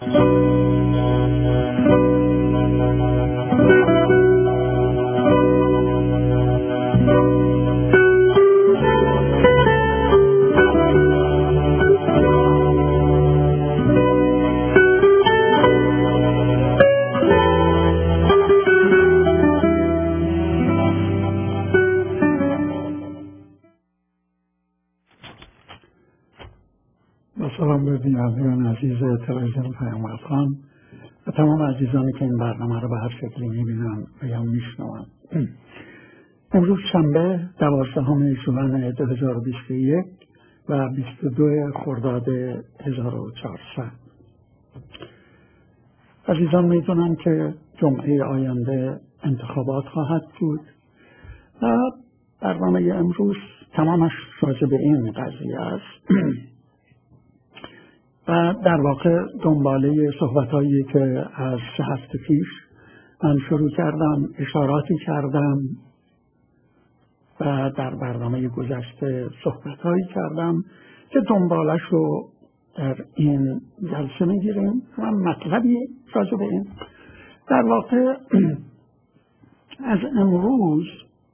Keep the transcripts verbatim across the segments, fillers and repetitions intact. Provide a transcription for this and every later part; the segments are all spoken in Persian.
سلام به بینندگان عزیز تلویزیون پیام خان و تمام عزیزانی که این برنامه رو به هر شکلی میبینن و یا میشنون. امروز شنبه دوازدهم ژوئن دو هزار و بیست و یک و بیست و دو خرداد هزار و چهارصد. عزیزان میدونن که جمعه آینده انتخابات خواهد بود و برنامه امروز تمامش راجع به این قضیه است و در واقع دنباله صحبت‌هایی که از سه هفته پیش من شروع کردم اشاراتی کردم و در برنامه گذشته صحبت‌هایی کردم که دنبالش رو در این جلسه می‌گیریم و مطلبی راجع به این در واقع از امروز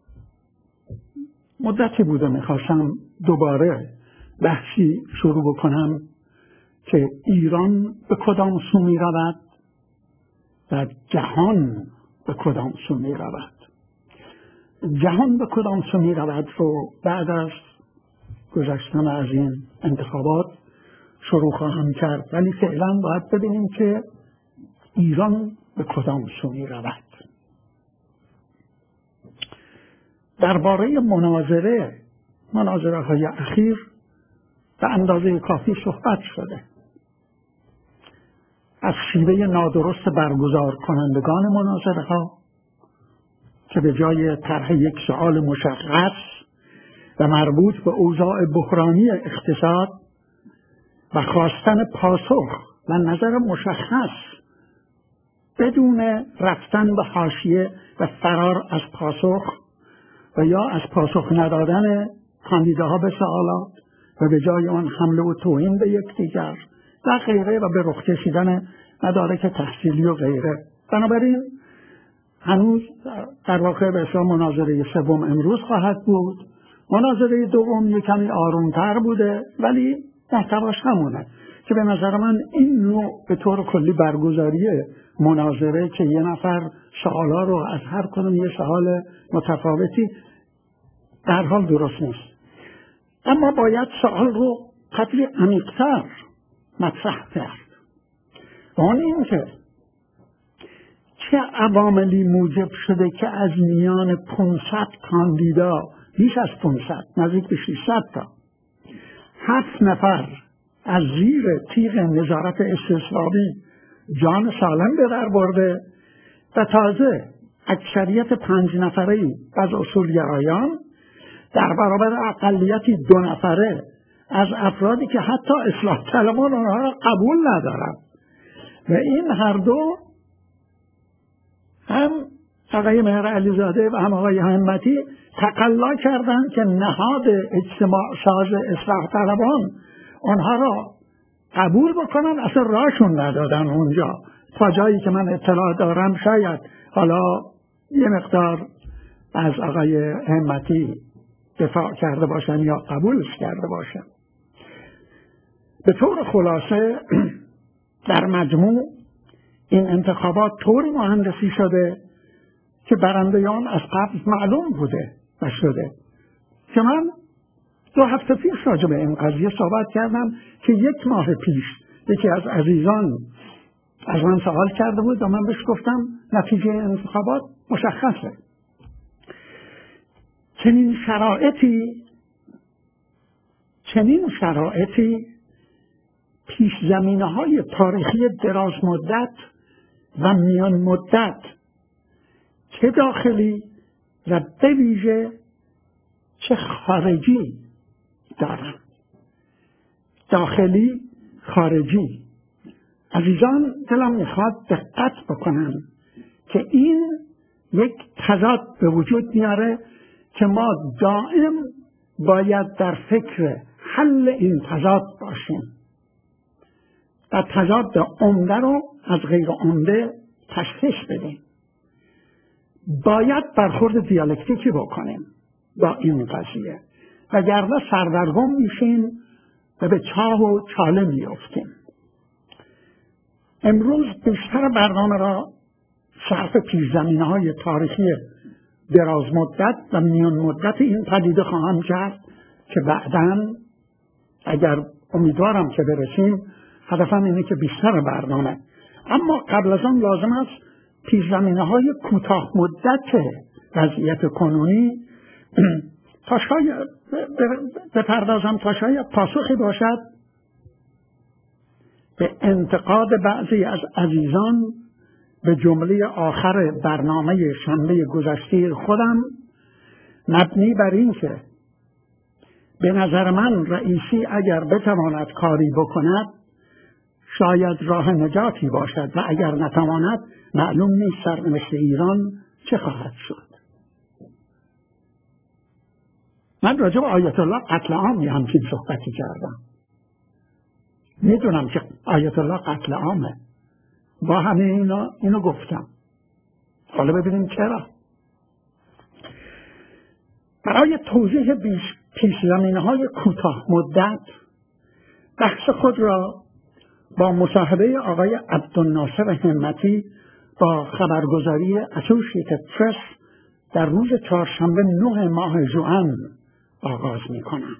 مدتی بوده می‌خواستم دوباره بحثی شروع بکنم که ایران به کدام سو می رود و جهان به کدام سو می رود. جهان به کدام سو می رود رو بعد از گذشتن از این انتخابات شروع خواهم کرد، ولی فعلا باید ببینیم که ایران به کدام سو می رود. درباره مناظره مناظره های اخیر به اندازه کافی صحبت شده. از شیوه نادرست برگزار کنندگان مناظره ها که به جای طرح یک سؤال مشخص و مربوط به اوضاع بحرانی اقتصاد و خواستن پاسخ و نظر مشخص بدون رفتن به حاشیه و فرار از پاسخ و یا از پاسخ ندادن کاندیداها به سوالات و به جای آن حمله و توهین به یکدیگر و غیره و به رخ کشیدن مدارک تحصیلی و غیره. بنابراین هنوز در واقع به اصطلاح مناظره سوم امروز خواهد بود. مناظره دوم یک کمی آرومتر بوده ولی محتواش همونه که به نظر من این نوع به طور کلی برگزاری مناظره که یه نفر سوالا رو از هر کدوم یه سوال متفاوتی در حال درست نیست، اما باید سوال رو قدری عمیق‌تر مطرح کرد. و آن این که چه عواملی موجب شده که از میان پانصد کاندیدا، بیش از پانصد، نزدیک به ششصد تا، هفت نفر از زیر تیغ نظارت استصوابی جان سالم به در برده و تازه اکثریت پنج نفره‌ای از اصولگرایان در برابر اقلیتی دو نفره از افرادی که حتی اصلاح طلبان آنها را قبول ندارند و این هر دو هم آقای مهر علیزاده و هم آقای همتی تقلا کردند که نهاد اجتماع ساز اصلاح طلبان آنها را قبول بکنن، اصلا راهشون ندادن اونجا. تا جایی که من اطلاع دارم شاید حالا یه مقدار از آقای همتی دفاع کرده باشن یا قبولش کرده باشن. به طور خلاصه در مجموع این انتخابات طوری مهندسی شده که برندگان از قبل معلوم بوده و شده که من دو هفته پیش راجع به این قضیه صحبت کردم که یک ماه پیش یکی از عزیزان از من سوال کرده بود و من بهش گفتم نتیجه انتخابات مشخصه. چنین شرایطی چنین شرایطی پیش زمینه های تاریخی دراز مدت و میان مدت چه داخلی و به ویژه چه خارجی دارند. داخلی خارجی. عزیزان دلم میخواد دقت بکنن که این یک تضاد به وجود میاره که ما دائم باید در فکر حل این تضاد باشیم. و تضاد عمده رو از غیر عمده تشخیص بدیم. باید برخورد دیالکتیکی بکنیم با این قضیه، وگرنه سردرگم میشیم و به چاه و چاله میافتیم. امروز بیشتر برنامه را صرف پیش‌زمینه‌های تاریخی دراز مدت و میان مدت این پدیده خواهم کرد که بعداً اگر امیدوارم که برسیم، هدفم اینه که بیشتر برنامه، اما قبل از آن لازم است پیش‌زمینه‌های کوتاه مدت وضعیت کنونی تا شاید بپردازم تا شاید پاسخی باشد به انتقاد بعضی از عزیزان به جمله آخر برنامه شنبه گذشته خودم، مبنی بر این که به نظر من رئیسی اگر بتواند کاری بکند شاید راه نجاتی باشد و اگر نتواند معلوم نیست سرنوشت ایران چه خواهد شد. من راجع به آیت الله قتل عام یه همچین صحبتی کردم. میدونم که آیت الله قتل عامه، با همه اینا اینو گفتم. حالا ببینیم چرا. برای توضیح پیش زمینه های کوتاه مدت بحث خود را با مصاحبه آقای عبدالناصر همتی با خبرگزاری اسوشییتد پرس در روز چهارشنبه نه ماه ژوئن آغاز می کنم.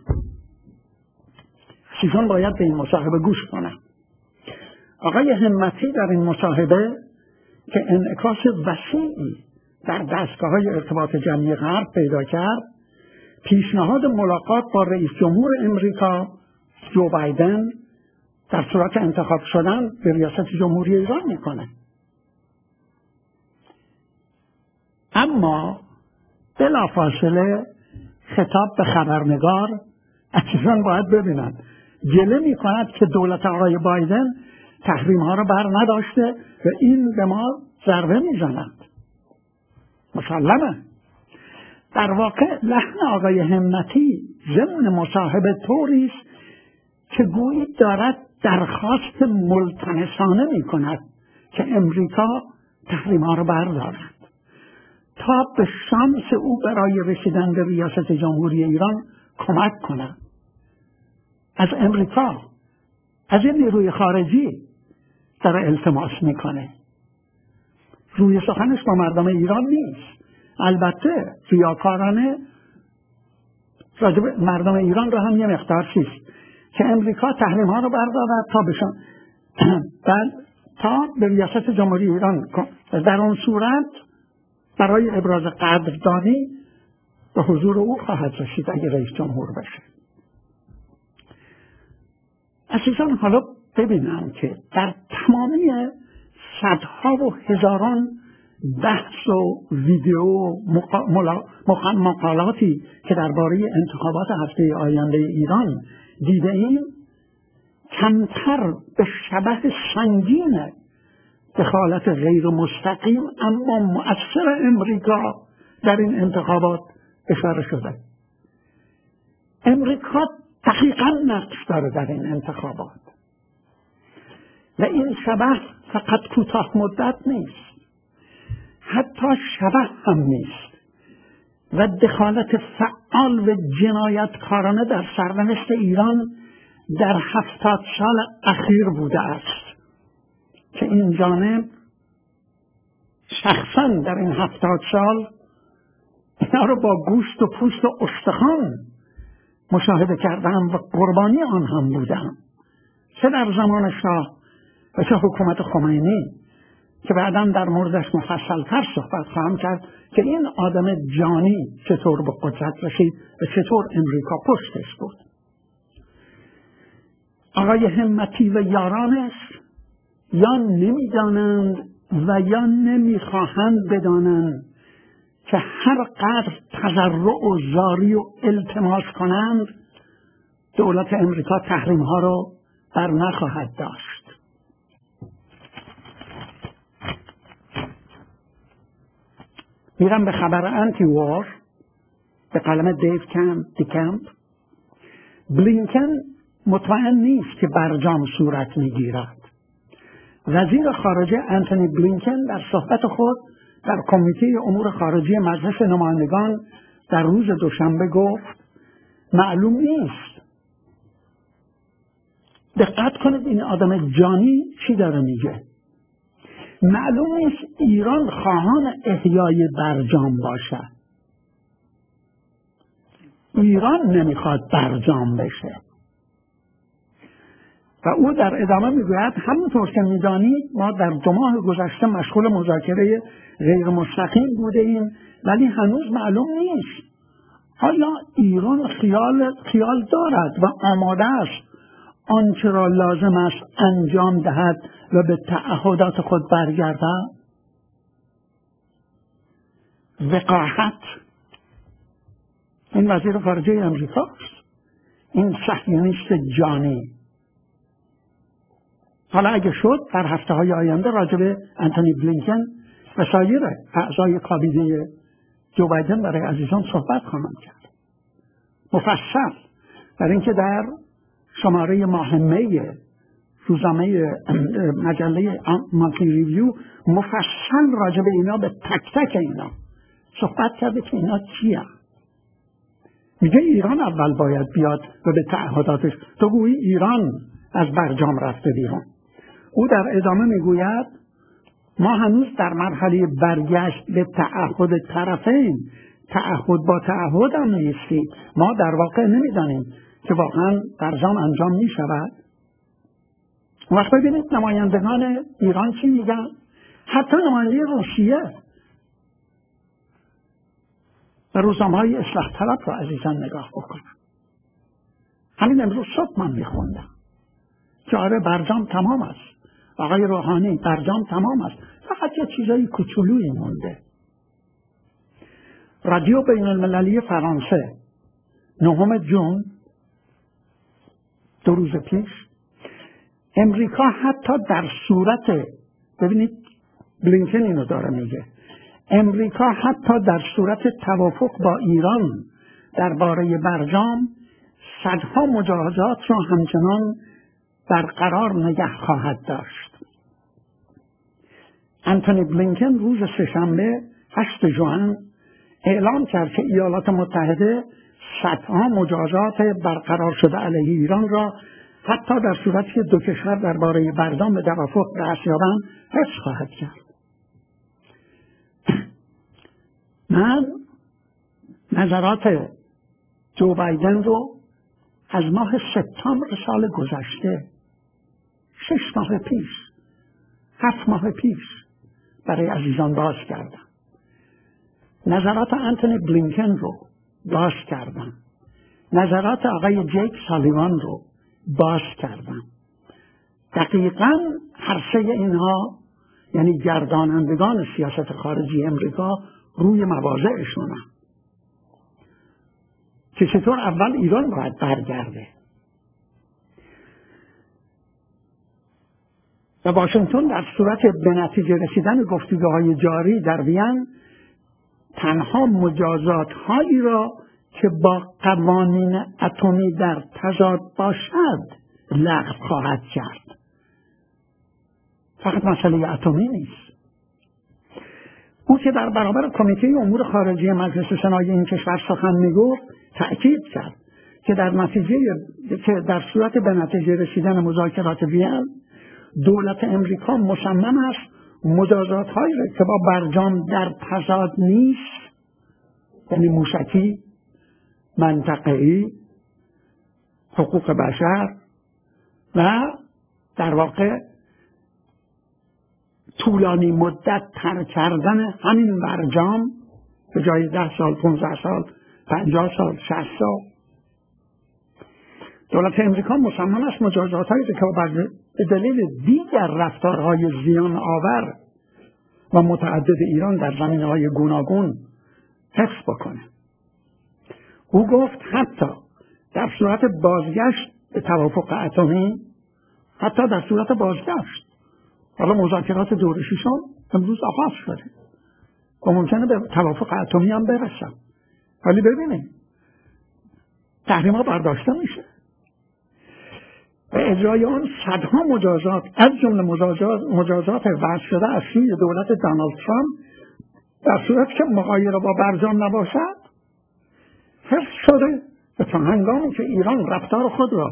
سیزن باید به این مصاحبه گوش کنم. آقای همتی در این مصاحبه که انعکاس وسیعی در دستگاه‌های ارتباط جمعی غرب پیدا کرد، پیشنهاد ملاقات با رئیس جمهور امریکا جو بایدن در صورت انتخاب شدن به ریاست جمهوری ایران میکنه. اما بلافاصله خطاب به خبرنگار عزیزان باید ببینند گله میکند که دولت آقای بایدن تحریم ها را بر نداشته و این به ما ضربه میزند. مسلمه. در واقع لحن آقای همتی ضمن مصاحبه طوری است که گویی دارد درخواست ملتمسانه می کند که امریکا تحریم ها را بردارد تا به شانس او برای رسیدن به ریاست جمهوری ایران کمک کند. از امریکا، از این نیروی خارجی در التماس میکنه. روی سخنش با مردم ایران نیست. البته ریاکارانه راجب مردم ایران را هم یه مقدار چیست که امریکا تحریم ها رو بردارد تا بشن بعد تا به ریاست جمهوری ایران در اون صورت برای ابراز قدردانی به حضور او خواهد رسید اگه رئیس جمهور بشه. عزیزان حالا ببینم که در تمامی صدها و هزاران بحث و ویدیو و مقا... مقالاتی که درباره انتخابات هفته آینده ایران دیده ایم، کمتر به شبح سنگین دخالت غیر مستقیم اما مؤثر امریکا در این انتخابات اشاره شده. امریکا دقیقاً نقش داره در این انتخابات و این شبح فقط کوتاه مدت نیست، حتی شبح هم نیست و دخالت فعال و جنایتکارانه در سرنوشت ایران در هفتاد سال اخیر بوده است که این جانب شخصا در این هفتاد سال اینا رو با گوشت و پوست و استخوان مشاهده کردم و قربانی آن هم بودم، چه در زمان شاه و چه حکومت خمینی که بعداً در موردش مفصل‌تر صحبت خواهم کرد که این آدم جانی چطور به قدرت رسید و چطور امریکا پشتش بود. آقای همتی و یارانش یا نمیدانند و یا نمیخواهند بدانند که هر قدر تضرع و زاری و التماس کنند دولت امریکا تحریم ها رو بر نخواهد داشت. میرم به خبر انتی وار به قلم دیو کمپ دیکمپ. بلینکن مطمئن نیست که برجام صورت میگیرد. وزیر خارجه انتونی بلینکن در صحبت خود در کمیته امور خارجه مجلس نمایندگان در روز دوشنبه گفت معلوم نیست، دقت کنید این آدم جانی چی داره میگه، معلوم نیست ایران خواهان احیای برجام باشه. ایران نمیخواد برجام بشه. و او در ادامه میگوید همونطور که میدانید ما در دو ماه گذشته مشغول مذاکره غیر مستقیم بوده ایم، ولی هنوز معلوم نیست حالا ایران خیال, خیال دارد و آماده است آنچه را لازم است انجام دهد و به تعهدات خود برگردد. وقاحت این وزیر خارجه امریکاست، این صهیونیست جانی. حالا اگه شد در هفته های آینده راجع به انتونی بلینکن و سایر اعضای کابینه جو بایدن برای عزیزان صحبت خواهم کرد مفصل، برای اینکه در شماره ماه می روزنامه مجله مانتلی ریویو مفصل راجع به اینا به تک تک اینا صحبت کرده که اینا چیه. میگه ایران اول باید بیاد و به تعهداتش، تو گویی ایران از برجام رفته بیرون. او در ادامه میگوید ما هنوز در مرحله برگشت به تعهد طرفین، تعهد با تعهد هم نیستیم، ما در واقع نمیدانیم که واقعا برجام انجام می شود. وقت ببینید نمایندگان ایران چی میگن، حتی نماینده روسیه و روزنامه‌های اصلاح طلب رو عزیزان نگاه بکنن. همین امروز صبح من میخوندم که آره برجام تمام است، آقای روحانی برجام تمام است، فقط یه چیزای کوچولویی مونده. رادیو بین المللی فرانسه نهم جون دو روز پیش امریکا حتی در صورت، ببینید بلینکن اینو داره میگه، امریکا حتی در صورت توافق با ایران درباره برجام صدها مجازات را همچنان برقرار نگه خواهد داشت. انتونی بلینکن روز سه‌شنبه هشتم ژوئن اعلام کرد که ایالات متحده صدها مجازات برقرار شده علیه ایران را حتی در صورتی که دو کشور درباره برجام به توافق دست یابند حفظ خواهد کرد. من نظرات جو بایدن رو از ماه سپتامبر سال گذشته، شش ماه پیش، هفت ماه پیش برای عزیزان باز کردم. نظرات انتونی بلینکن رو باز کردم. نظرات آقای جیک سالیوان رو باز کردم. دقیقاً هر سه اینها یعنی گردانندگان سیاست خارجی امریکا روی مواضعشون هم که چطور اول ایران باید برگرده. و واشنگتن در صورت به نتیجه رسیدن گفتگوهای جاری در وین تنها مجازات هایی را که با قوانین اتمی در تضاد باشد لغو خواهد کرد. فقط مسئله اتمی نیست. او که در برابر کمیته امور خارجه مجلس سنای این کشور سخن میگفت تأکید کرد که در نتیجه که در صورت به نتیجه رسیدن مذاکرات وین دولت امریکا مصمم است مجازات هایی که با برجام در تضاد نیست، یعنی موشکی، منطقه‌ای، حقوق بشر و در واقع طولانی مدت تر کردن همین برجام به جای ده سال، پونزده سال، پنجاه سال، شصت سال، دولت امریکا مصمم است مجازات هایی که به دلیل دیگر رفتارهای زیان آور و متعدد ایران در زمینه‌های گوناگون حفظ بکنه. او گفت حتی در صورت بازگشت به توافق اتمی، حتی در صورت بازگشت، حالا مذاکرات دوره ششم امروز آغاز شده و ممکنه به توافق اتمی هم برسن، ولی ببینید تحریم‌ها برداشته میشه. و اجرای آن صدها مجازات از جمله مجازات مجازات وضع شده از سوی دولت دونالد ترامپ در صورتی که مغایره با برجام نباشد حفظ شده و تا هنگامی که ایران رفتار خود را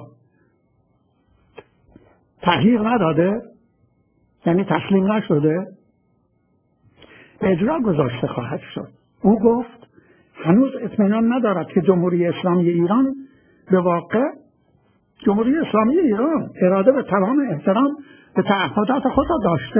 تغییر نداده، یعنی تسلیم نشده، به اجرا گذاشته خواهد شد. او گفت هنوز اطمینان ندارد که جمهوری اسلامی ایران به واقع جمهوری اسلامی ایران اراده به تمام احترام به تعهدات خود را داشته.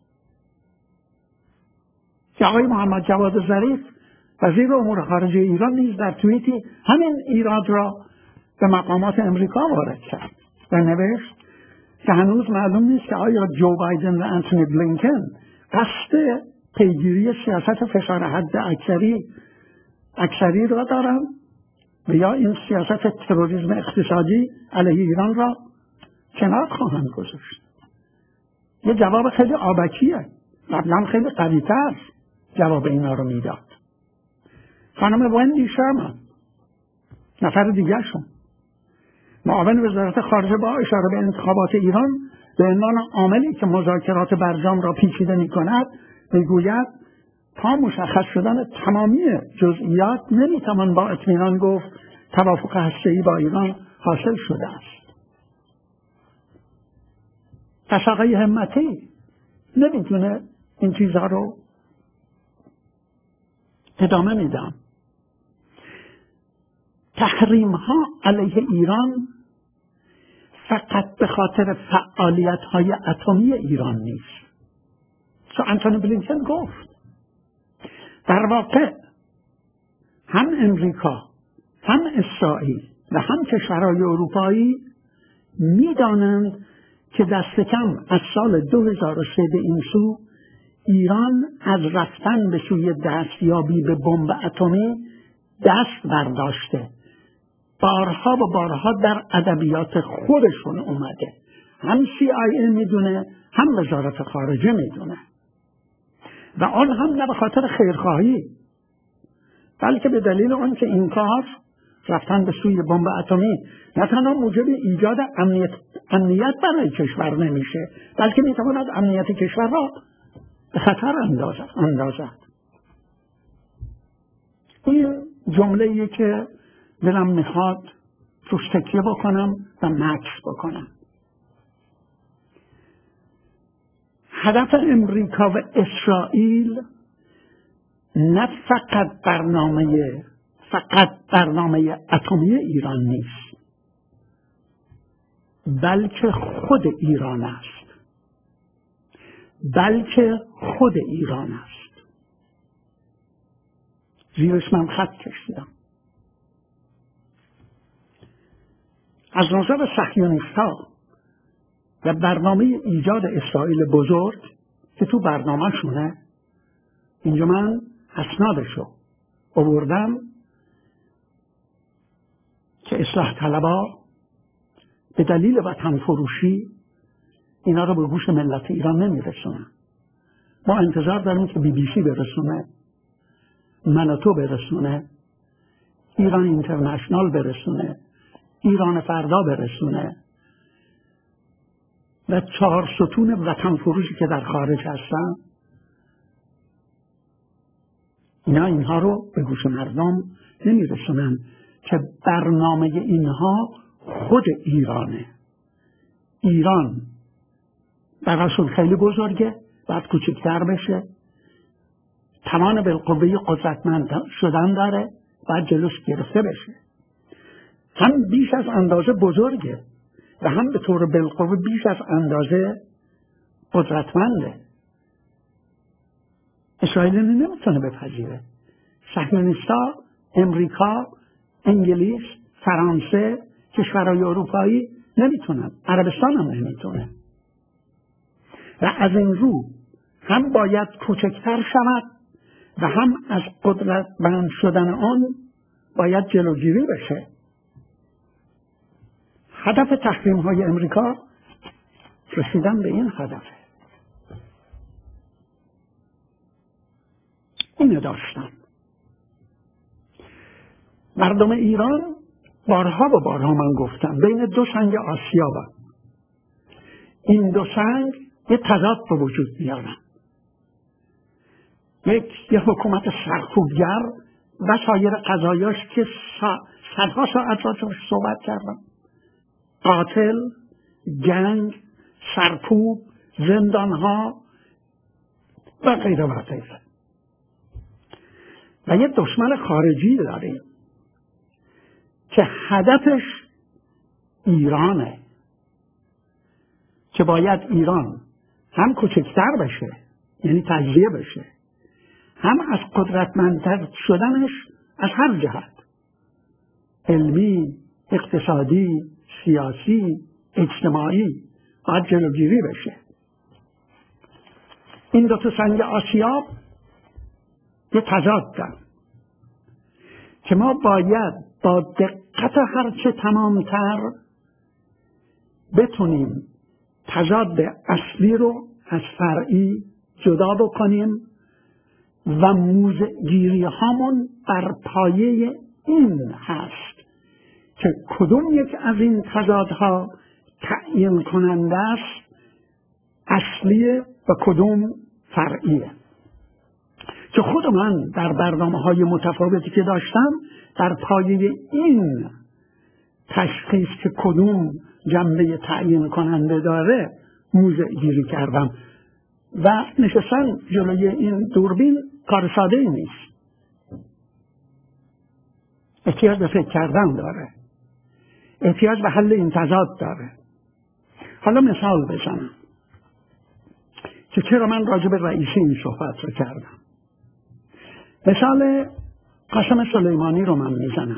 که آقای محمد جواد ظریف وزیر امور خارجه ایران نیز در توییتی همین ایراد را به مقامات امریکا وارد کرد و نوشت که هنوز معلوم نیست که آیا جو بایدن و انتونی بلینکن قصد پیگیری سیاست فشار حد اکثری اکثری را دارند و یا این سیاست تروریسم اقتصادی علیه ایران را کنار خواهند گذاشت. یه جواب خیلی آبکیه، قبلا خیلی قوی‌تر جواب اینا رو میداد. خانم وندی شرمن نفر دیگه شون معاون وزارت خارجه با اشاره به انتخابات ایران به عنوان عاملی که مذاکرات برجام را پیچیده می کند میگوید تا مشخص شدن تمامی جزئیات نمیتوان با اطمینان گفت توافق هسته‌ای با ایران حاصل شده است. پس آقای همتی نمیتونه این چیزها رو ادامه میدم. تحریم ها علیه ایران فقط به خاطر فعالیت های اتمی ایران نیست. سو انتونی بلینکن گفت در واقع هم امریکا هم اسرائیل و هم کشورهای اروپایی میدانند که دست کم از سال دو هزار و سه به این سو ایران از رفتن به سوی دستیابی به بمب اتمی دست برداشته. بارها و بارها در ادبیات خودشون اومده. هم سی آی ای میدونه، هم وزارت خارجه میدونه. و آن هم نه به خاطر خیرخواهی، بلکه به دلیل آن که این کار رفتن به سوی بمب اتمی نه تنها موجب ایجاد امنیت, امنیت برای کشور نمیشه، بلکه میتواند امنیت کشور را به خطر اندازد. این جمله‌ای که دلم میخواد توش تکیه بکنم و مکس بکنم. هدف امریکا و اسرائیل نه فقط برنامه فقط برنامه اتمی ایران نیست، بلکه خود ایران است. بلکه خود ایران است. زیرش من خط کشیدم. از نظر صهیونیست‌ها و برنامه ایجاد اسرائیل بزرگ که تو برنامه شونه، اینجا من اسنادشو آوردم که اصلاح طلبها به دلیل وطن فروشی اینا رو به گوش ملت ایران نمیرسونن. ما انتظار داریم که بی بی سی برسونه، منوتو برسونه، ایران اینترنشنال برسونه، ایران فردا برسونه و چهار ستون وطن فروشی که در خارج هستن، اینا اینها رو به گوش مردم نمیرسونن که برنامه اینها خود ایرانه. ایران براشون خیلی بزرگه، بعد کوچکتر بشه، توان بالقوه قدرتمند شدن داره، بعد جلوش گرفته بشه. هم بیش از اندازه بزرگه و هم به طور بالقوه بیش از اندازه قدرتمنده. اسرائیل نمیتونه بپذیره. صهیونیست‌ها، امریکا، انگلیس، فرانسه، کشورهای اروپایی نمیتونن، عربستان هم نمیتونه. و از این رو هم باید کوچکتر شود و هم از قدرتمند شدن آن باید جلوگیری بشه. هدف تحریم های امریکا رسیدن به این هدفه. اینو داشتن. مردم ایران بارها و بارها من گفتم بین دو سنگ آسیابن. این دو سنگ یه تضاد به وجود میارن. یک یه حکومت سرکوبگر و سایر قضایاش که سا... صدها ساعت راجعش صحبت کردم، قاتل، جنگ، سرکوب، زندانها و غیره و غیره. و یه دشمن خارجی داریم که هدفش ایرانه، که باید ایران هم کوچکتر بشه، یعنی تجزیه بشه، هم از قدرتمندتر شدنش از هر جهت، علمی، اقتصادی، سیاسی، اجتماعی، باید جلوگیری بشه. این دو تا سنگ آسیاب یه تضاد دارن که ما باید با دقت هرچه تمامتر بتونیم تضاد اصلی رو از فرعی جدا بکنیم و موضع‌گیری هامون بر پایه این هست که کدوم یک از این تضادها تعیین کننده است، اصلیه و کدوم فرعیه. که خود من در برنامه‌های متفاوتی که داشتم در پایه این تشخیص که کدوم جنبه تعیین کننده داره موضع گیری کردم و نشستن جلوی این دوربین کار ساده ای نیست، احتیاج به فکر کردن داره، احتیاج به حل این تضاد داره. حالا مثال بزنم که چرا من راجع به رئیسی این صحبت رو کردم. مثال قاسم سلیمانی رو من میزنم.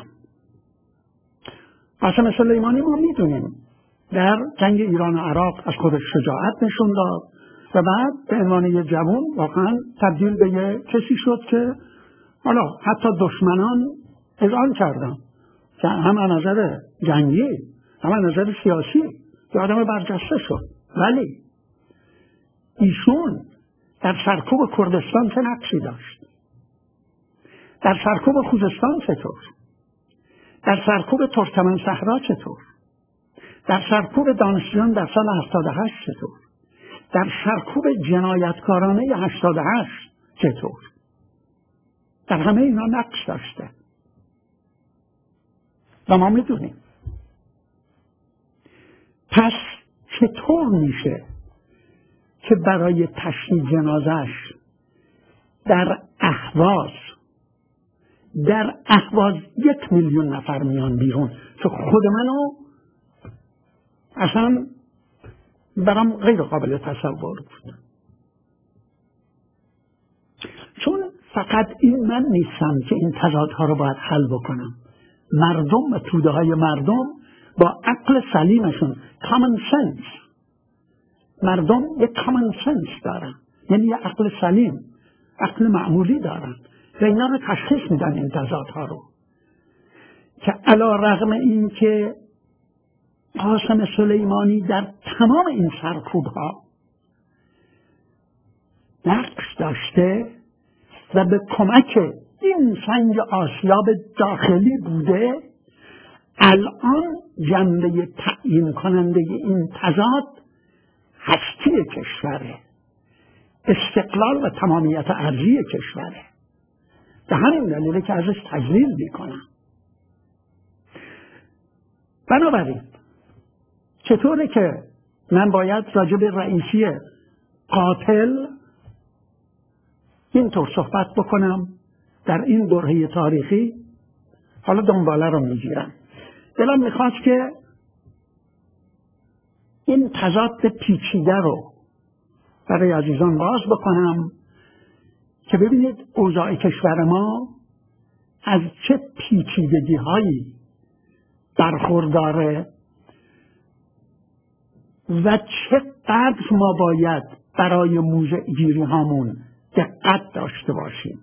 قاسم سلیمانی ما میدونیم در جنگ ایران و عراق از خودش شجاعت نشون داد و بعد به عنوان یه جوان واقعا تبدیل به یه کسی شد که حالا حتی دشمنان اذعان کردن که هم از نظر جنگی هم از نظر سیاسی یه آدم برجسته شد. ولی ایشون در سرکوب کردستان چه نقشی داشت؟ در سرکوب خوزستان چطور؟ در سرکوب ترکمن صحرا چطور؟ در سرکوب دانشجویان در سال هفتاد و هشت چطور؟ در سرکوب جنایتکارانه هشتاد و هشت چطور؟ در همه اینا نقش داشته و ما میدونیم. پس چطور میشه که برای تشییع جنازش در اهواز در اهواز یک میلیون نفر میان بیرون که خود منو اصلا برام غیر قابل تصور بود. چون فقط این من نیستم که این تضادها رو باید حل بکنم. مردم و توده های مردم با عقل سلیمشون common sense، مردم یک common sense دارن، یعنی یک عقل سلیم، عقل معمولی دارن و اینا رو تشخیص میدن این تضادها رو، که علی رغم این که قاسم سلیمانی در تمام این سرکوب ها نقش داشته و به کمک این سنگ آسیاب داخلی بوده، الان جنبه تعیین کننده این تضاد هستی کشوره، استقلال و تمامیت ارضی کشوره. به همین دلیله که ازش تجلیل میکنم. بنابراین چطوره که من باید راجع به رئیسی قاتل اینطور صحبت بکنم در این برهه تاریخی؟ حالا دنباله رو میگیرم. دلم میخواست که این تضاد پیچیده رو برای عزیزان باز بکنم که ببینید اوضاع کشور ما از چه پیچیدگی هایی برخورداره و چقدر ما باید برای موضع گیری هامون دقت داشته باشیم.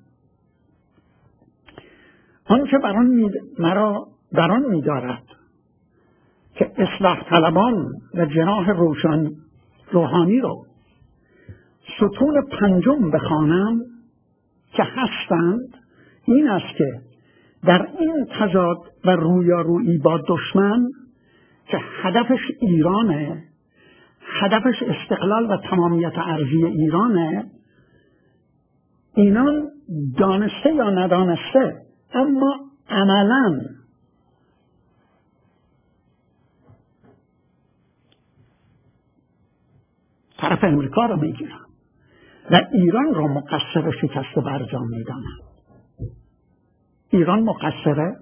آنچه بران می مرا بران می دارد که اصلاح طلبان و جناح روشن روحانی رو ستون پنجم بخوانم که هستند، این است که در این تضاد و رویارویی با دشمن که هدفش ایرانه، هدفش استقلال و تمامیت ارضی ایرانه، اینان دانسته یا ندانسته اما عملاً طرف امریکا رو میگیرن و ایران رو مقصر شکست برجام میدانن. ایران مقصره؟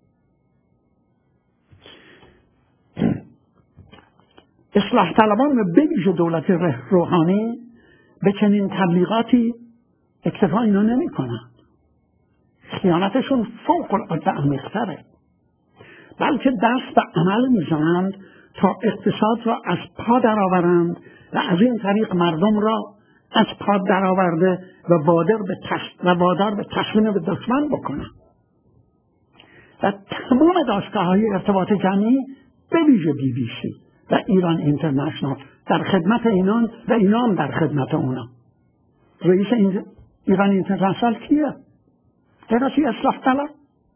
اصلاح طلبان و به ویژه دولت روحانی به چنین تبلیغاتی اکتفا اینا نمی کنن. خیانتشون فوق العاده عمیق‌تره، بلکه دست به عمل میزنند تا اقتصاد را از پا درآورند و از این طریق مردم را از پا درآورده و وادار به تش... و وادار به تسلیم به دشمن بکنند و تمام دستگاه‌های ارتباط جمعی به ویژه بی بی سی و ایران اینترنشنال در خدمت اینان و اینا هم در خدمت اونا. رئیس این ایران اینترنشنال کیه؟ درستی اصلاح طلب،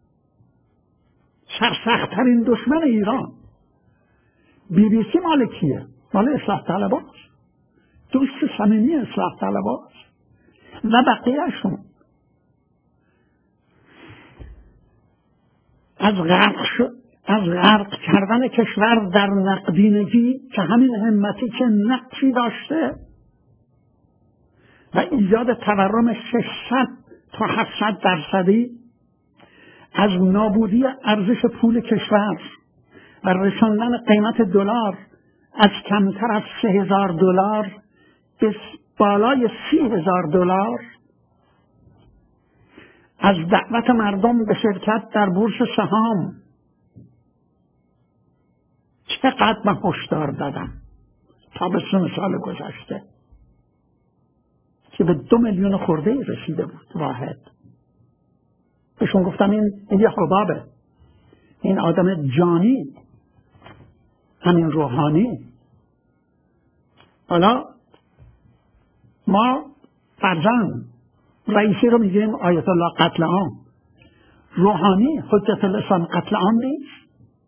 سرسخت‌ترین دشمن ایران. بی بی سی مال کیه؟ مال اصلاح طلب هاست، دوست صمیمی اصلاح طلب هاست و بقیهشون. از غرق شد از غرق کردن کشور در نقدینگی که همین همتی که نقشی داشته و ایجاد تورم ششصد تا هفتصد درصدی، از نابودی ارزش پول کشور و رساندن قیمت دلار از کمتر از سه هزار دلار به بالای سی هزار دلار، از دعوت مردم به شرکت در بورس سهام. چقدر من هشدار دادم تابستون سال گذشته که به دو میلیون خورده رسیده بود واحد. بهشون گفتم این, این یه حبابه، این آدم جانی، همین روحانی. حالا ما فرزن رئیسی رو میگیم آیت الله قتل عام، روحانی حجت الاسلام قتل عام نیست.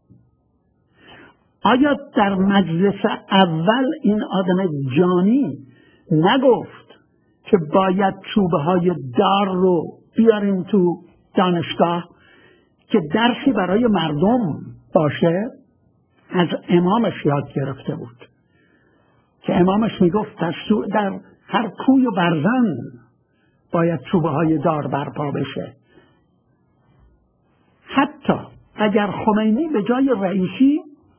آیا در مجلس اول این آدم جانی نگفت که باید چوبه های دار رو بیاریم تو دانشگاه که درسی برای مردم باشه؟ از امامش یاد گرفته بود که امامش میگفت در, در هر کوی و برزن باید چوبه های دار برپا بشه. حتی اگر خمینی به جای رئیسی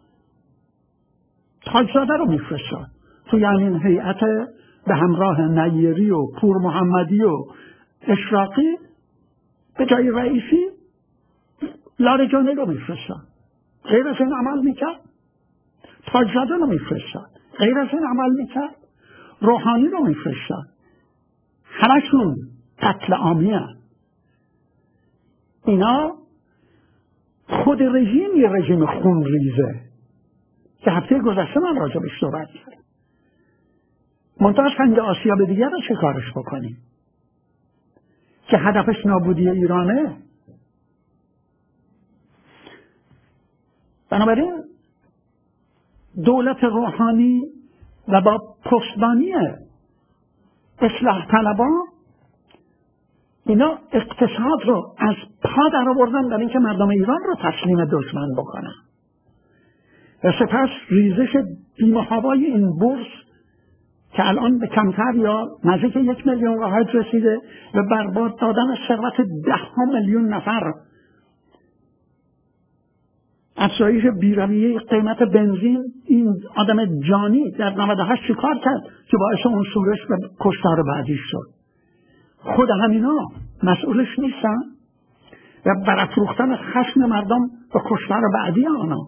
تاجزاده رو میفرستاد تو یعنی هیئت به همراه نیری و پور محمدی و اشراقی، به جای رئیسی لارجانی رو میفرستاد، غیر از این عمل میکرد. تاجزاده رو میفرستاد، غیر از این عمل میکرد. روحانی رو میفرستاد، همشون قتل عامی هست. اینا خود رژیم یه رژیم خون ریزه که هفته گذشته من راجبش صحبت کردم. منتها سنگ آسیاب دیگر رو چه کارش بکنیم که هدفش نابودی ایرانه؟ بنابراین دولت روحانی و با پشتیبانی اصلاح طلبان اینا اقتصاد رو از پا در آوردن برای اینکه مردم ایران رو تسلیم دشمن بکنن و سپس ریزش بی‌محابای این بورس که الان به کمتر یا نزدیک یک میلیون واحد رسیده و برباد دادن ثروت ده ها میلیون نفر، افزایش بی‌رویه قیمت بنزین. این آدم جانی در نود و هشت چه کار کرد که باعث اون شورش و کشتار بعدی شد؟ خود همینا مسئولش نیستن و برافروختن خشم مردم و کشتار بعدی آنها.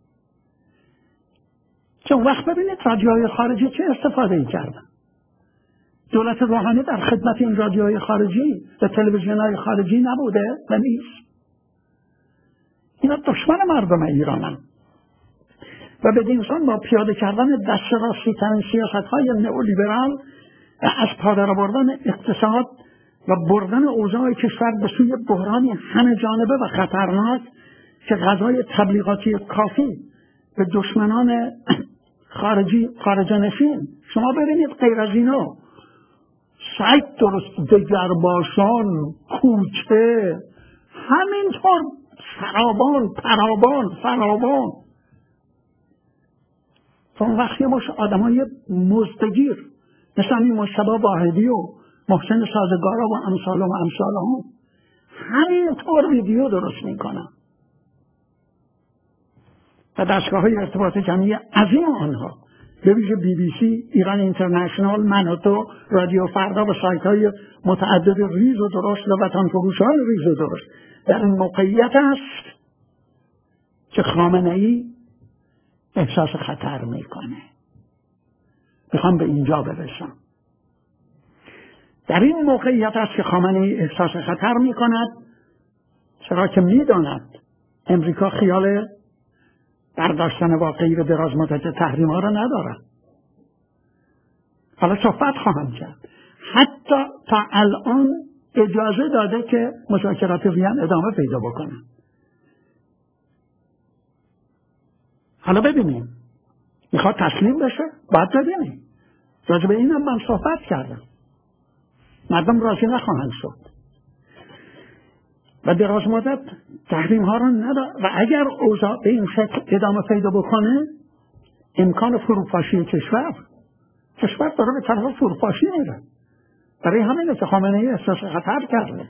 چون وقت ببینید رادیوهای خارجی چه استفاده ای کردن. دولت روحانی در خدمت این رادیوهای خارجی و تلویزیونهای خارجی نبوده و نیست. اینا دشمن مردم ایرانن و بدین سان با پیاده کردن دست راستی ترین سیاست های نئولیبرال و از پا در آوردن اقتصاد و بردن اوضاع کشور به سوی بحرانی همه جانبه و خطرناک که غذای تبلیغاتی کافی به دشمنان خارجی خارجه نشین. شما ببینید غیر از اینا سایت درست، دگرباشان، کوچه، همینطور فراوان پراوان فراوان. چون وقتی مش آدمای مزدگیر مثل این مجتبی واحدی و محسن سازگارا و امثال و امثال هم همینطور ویدیو درست میکنن و دستگاه های ارتباط جمعی عظیم آنها به ویژه بی بی سی، ایران اینترنشنال، من و تو، رادیو فردا و سایت های متعدد ریز و درست و وطن فروشان ریز و درست در این موقعیت است که خامنه‌ای احساس خطر میکنه. میخوام به اینجا برسم. در این موقعیت است که خامنه‌ای احساس خطر میکند، چرا که میداند امریکا خیال برداشتن واقعی و دراز مدت تحریم ها را ندارد. حالا صحبت خواهم کرد. حتی تا الان اجازه داده که مذاکرات وین ادامه پیدا بکنن. حالا ببینیم میخواد تسلیم بشه؟ باید ببینیم. راجع به اینم من صحبت کردم. مردم راضی نخواهند شد و دراز مدت تحریم ها را ندارد و اگر اوضاع به این شکل ادامه پیدا بکنه امکان فروپاشی کشور کشور داره به طرف فروپاشی میره. برای همینه که خامنه‌ای احساس خطر کرده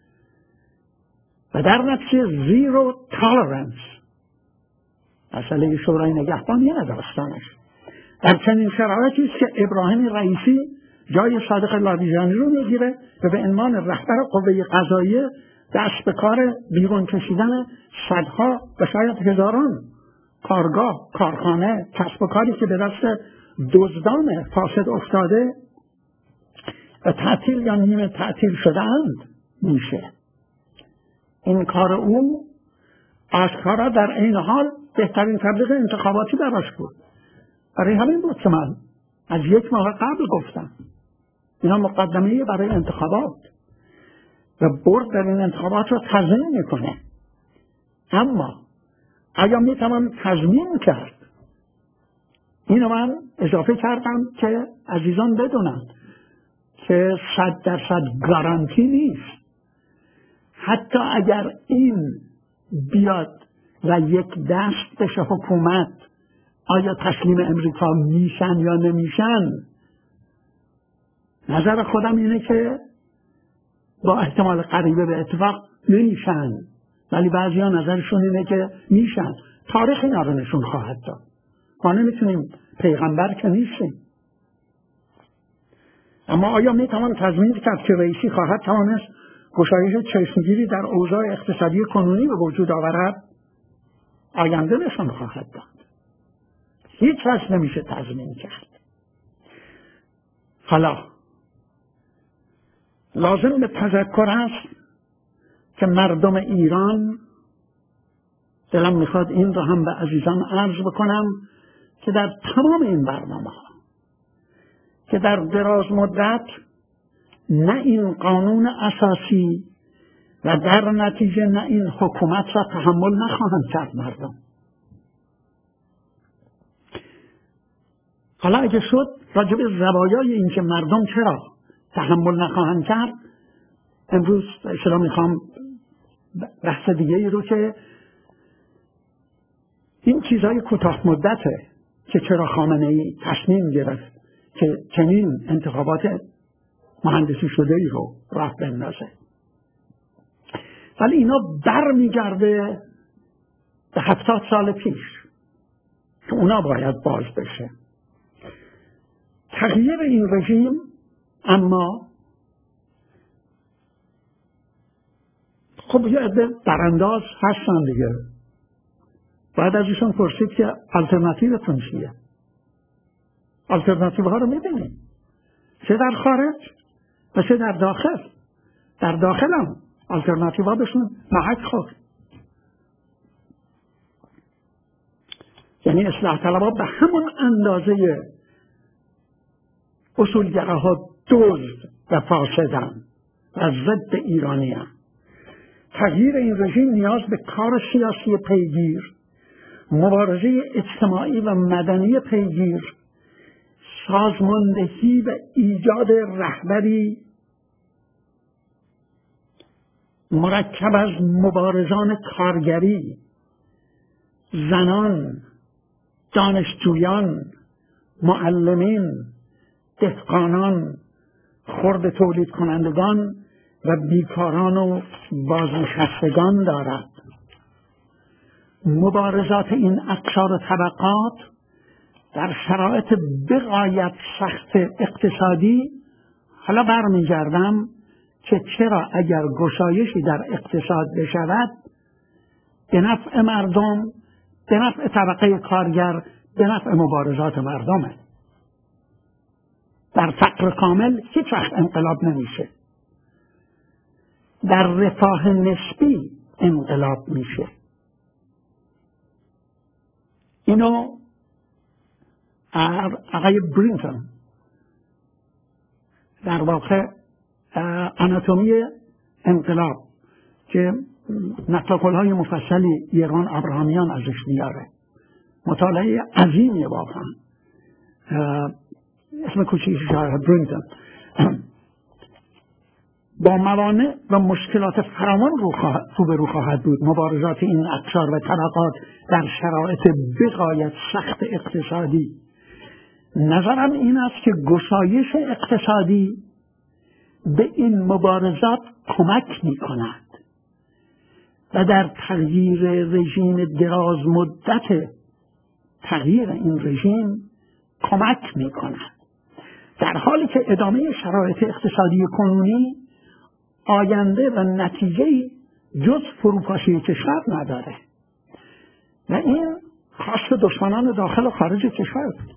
و در نتیجه زیرو تالرنس مسئله شورای نگهبان یه داستانش. در چنین شرایطی است که ابراهیم رئیسی جای صادق لاریجانی رو میگیره و به عنوان رهبر قوه قضاییه دست به کار بیرون کشیدن صدها و شاید هزاران کارگاه، کارخانه، کسب و کاری که به دست دزدان فاسد افتاده و تعطیل یا نیمه تعطیل شده‌اند میشه. این کار او آشکارا در این حال بهترین تبلیغ انتخاباتی براش بود. برای همین بود که من از یک ماه قبل گفتم اینا مقدمه‌ای برای انتخابات و برد در این انتخابات رو تضمین میکنه. اما آیا میتوان تضمین کرد؟ اینو من اضافه کردم که عزیزان بدونن که صد درصد گارانتی نیست. حتی اگر این بیاد و یک دست بشه حکومت آیا تسلیم امریکا میشن یا نمیشن، نظر خودم اینه که با احتمال قریبه به اتفاق نمیشن، ولی بعضی ها نظرشون اینه که میشن. تاریخ اینا رو نشون خواهد داد. ما نمیتونیم، پیغمبر که نیستیم. اما آیا میتوان تضمین کرد که رئیسی خواهد توانست گشایش چشمگیری در اوضاع اقتصادی کنونی به وجود آورد؟ آینده نشان خواهد داد. هیچ کس نمیشه تضمین کرد. حالا لازم به تذکر است که مردم ایران، دلم میخواد این رو هم به عزیزان عرض بکنم که در تمام این برنامه ها که در دراز مدت نه این قانون اساسی و در نتیجه نه این حکومت را تحمل نخواهند کرد مردم. حالا اگه شد راجع به زوایای این که مردم چرا تحمل نخواهند کرد، امروز اصلا میخوام بحث دیگه ای رو که این چیزهای کوتاه مدته که چرا خامنه‌ای تصمیم گرفت که چنین انتخابات مهندسی شده ای رو راه بندازه. ولی اینا بر میگرده به هفتاد سال پیش که اونا باید باز بشه. تغییر این رژیم اما خب یه عده برانداز هستن دیگه. باید از ایشون پرسید که آلترناتیوتون چیه؟ آلترناتیو ها رو میبینیم چه در خارج و چه در داخل. در داخل هم آلترناتیو ها بهشون محک خورد. یعنی اصلاح طلب ها به همون اندازه اصولگراها دزد و فاسدن و ضد ایرانی هم. تغییر این رژیم نیاز به کار سیاسی پیگیر، مبارزه اجتماعی و مدنی پیگیر، سازماندهی و ایجاد رهبری مرکب از مبارزان کارگری، زنان، دانشجویان، معلمین، دهقانان، خرد تولید کنندگان و بیکاران و بازنشستگان دارد. مبارزات این اقشار و طبقات در شرایط بغایت سخت اقتصادی، حالا برمیگردم که چرا اگر گشایشی در اقتصاد بشود به نفع مردم، به نفع طبقه کارگر، به نفع مبارزات مردمه. در فقر کامل هیچ وقت انقلاب نمیشه، در رفاه نسبی انقلاب میشه. اینو آقای برینتون در واقع آناتومی انقلاب که نقل‌های مفصلی ایران ابراهامیان ازش میاره، مطالعه عظیمی واقعا، اسم کوچیکش برینتون، با موانع و مشکلات فراوان روبرو خواهد بود. مبارزات این اقشار و طبقات در شرایط بغایت سخت اقتصادی. نظرم این است که گشایش اقتصادی به این مبارزات کمک می کند و در تغییر رژیم دراز مدت تغییر این رژیم کمک می کند، در حالی که ادامه شرایط اقتصادی کنونی آینده و نتیجه جز فروپاشی کشور نداره و این خاص دشمنان داخل و خارج کشور بود.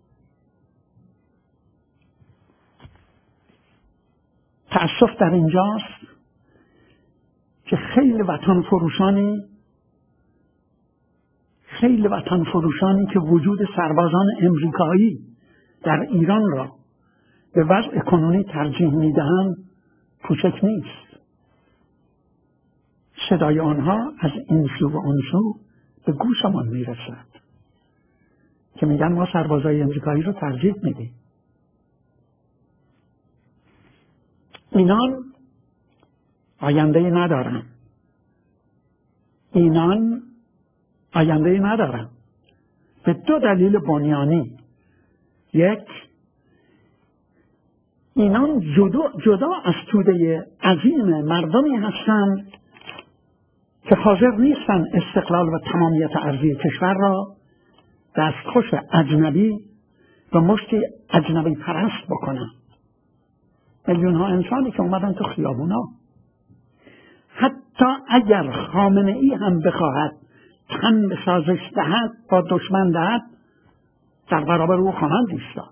تأسف در اینجاست که خیلی وطن فروشانی خیلی وطن فروشانی که وجود سربازان امریکایی در ایران را به وضع کنونی ترجیح میدهند کوچک نیست. صدای آنها از این سو و آن سو به گوشمان میرسد که میگن ما سربازای امریکایی رو ترجیح میدیم. اینان آینده‌ای ندارن. اینان آینده‌ای ندارن به دو دلیل بنیانی. یک، اینان جدا, جدا از توده عظیم مردمی هستند که حاضر نیستن استقلال و تمامیت ارضی کشور را دستخوش اجنبی و مشتی اجنبی پرست بکنن. میلیون ها انسانی که اومدن تو خیابونا، حتی اگر خامنه ای هم بخواهد تن به سازش دهد، با دشمن دهد، در برابر او خواهند ایستاد.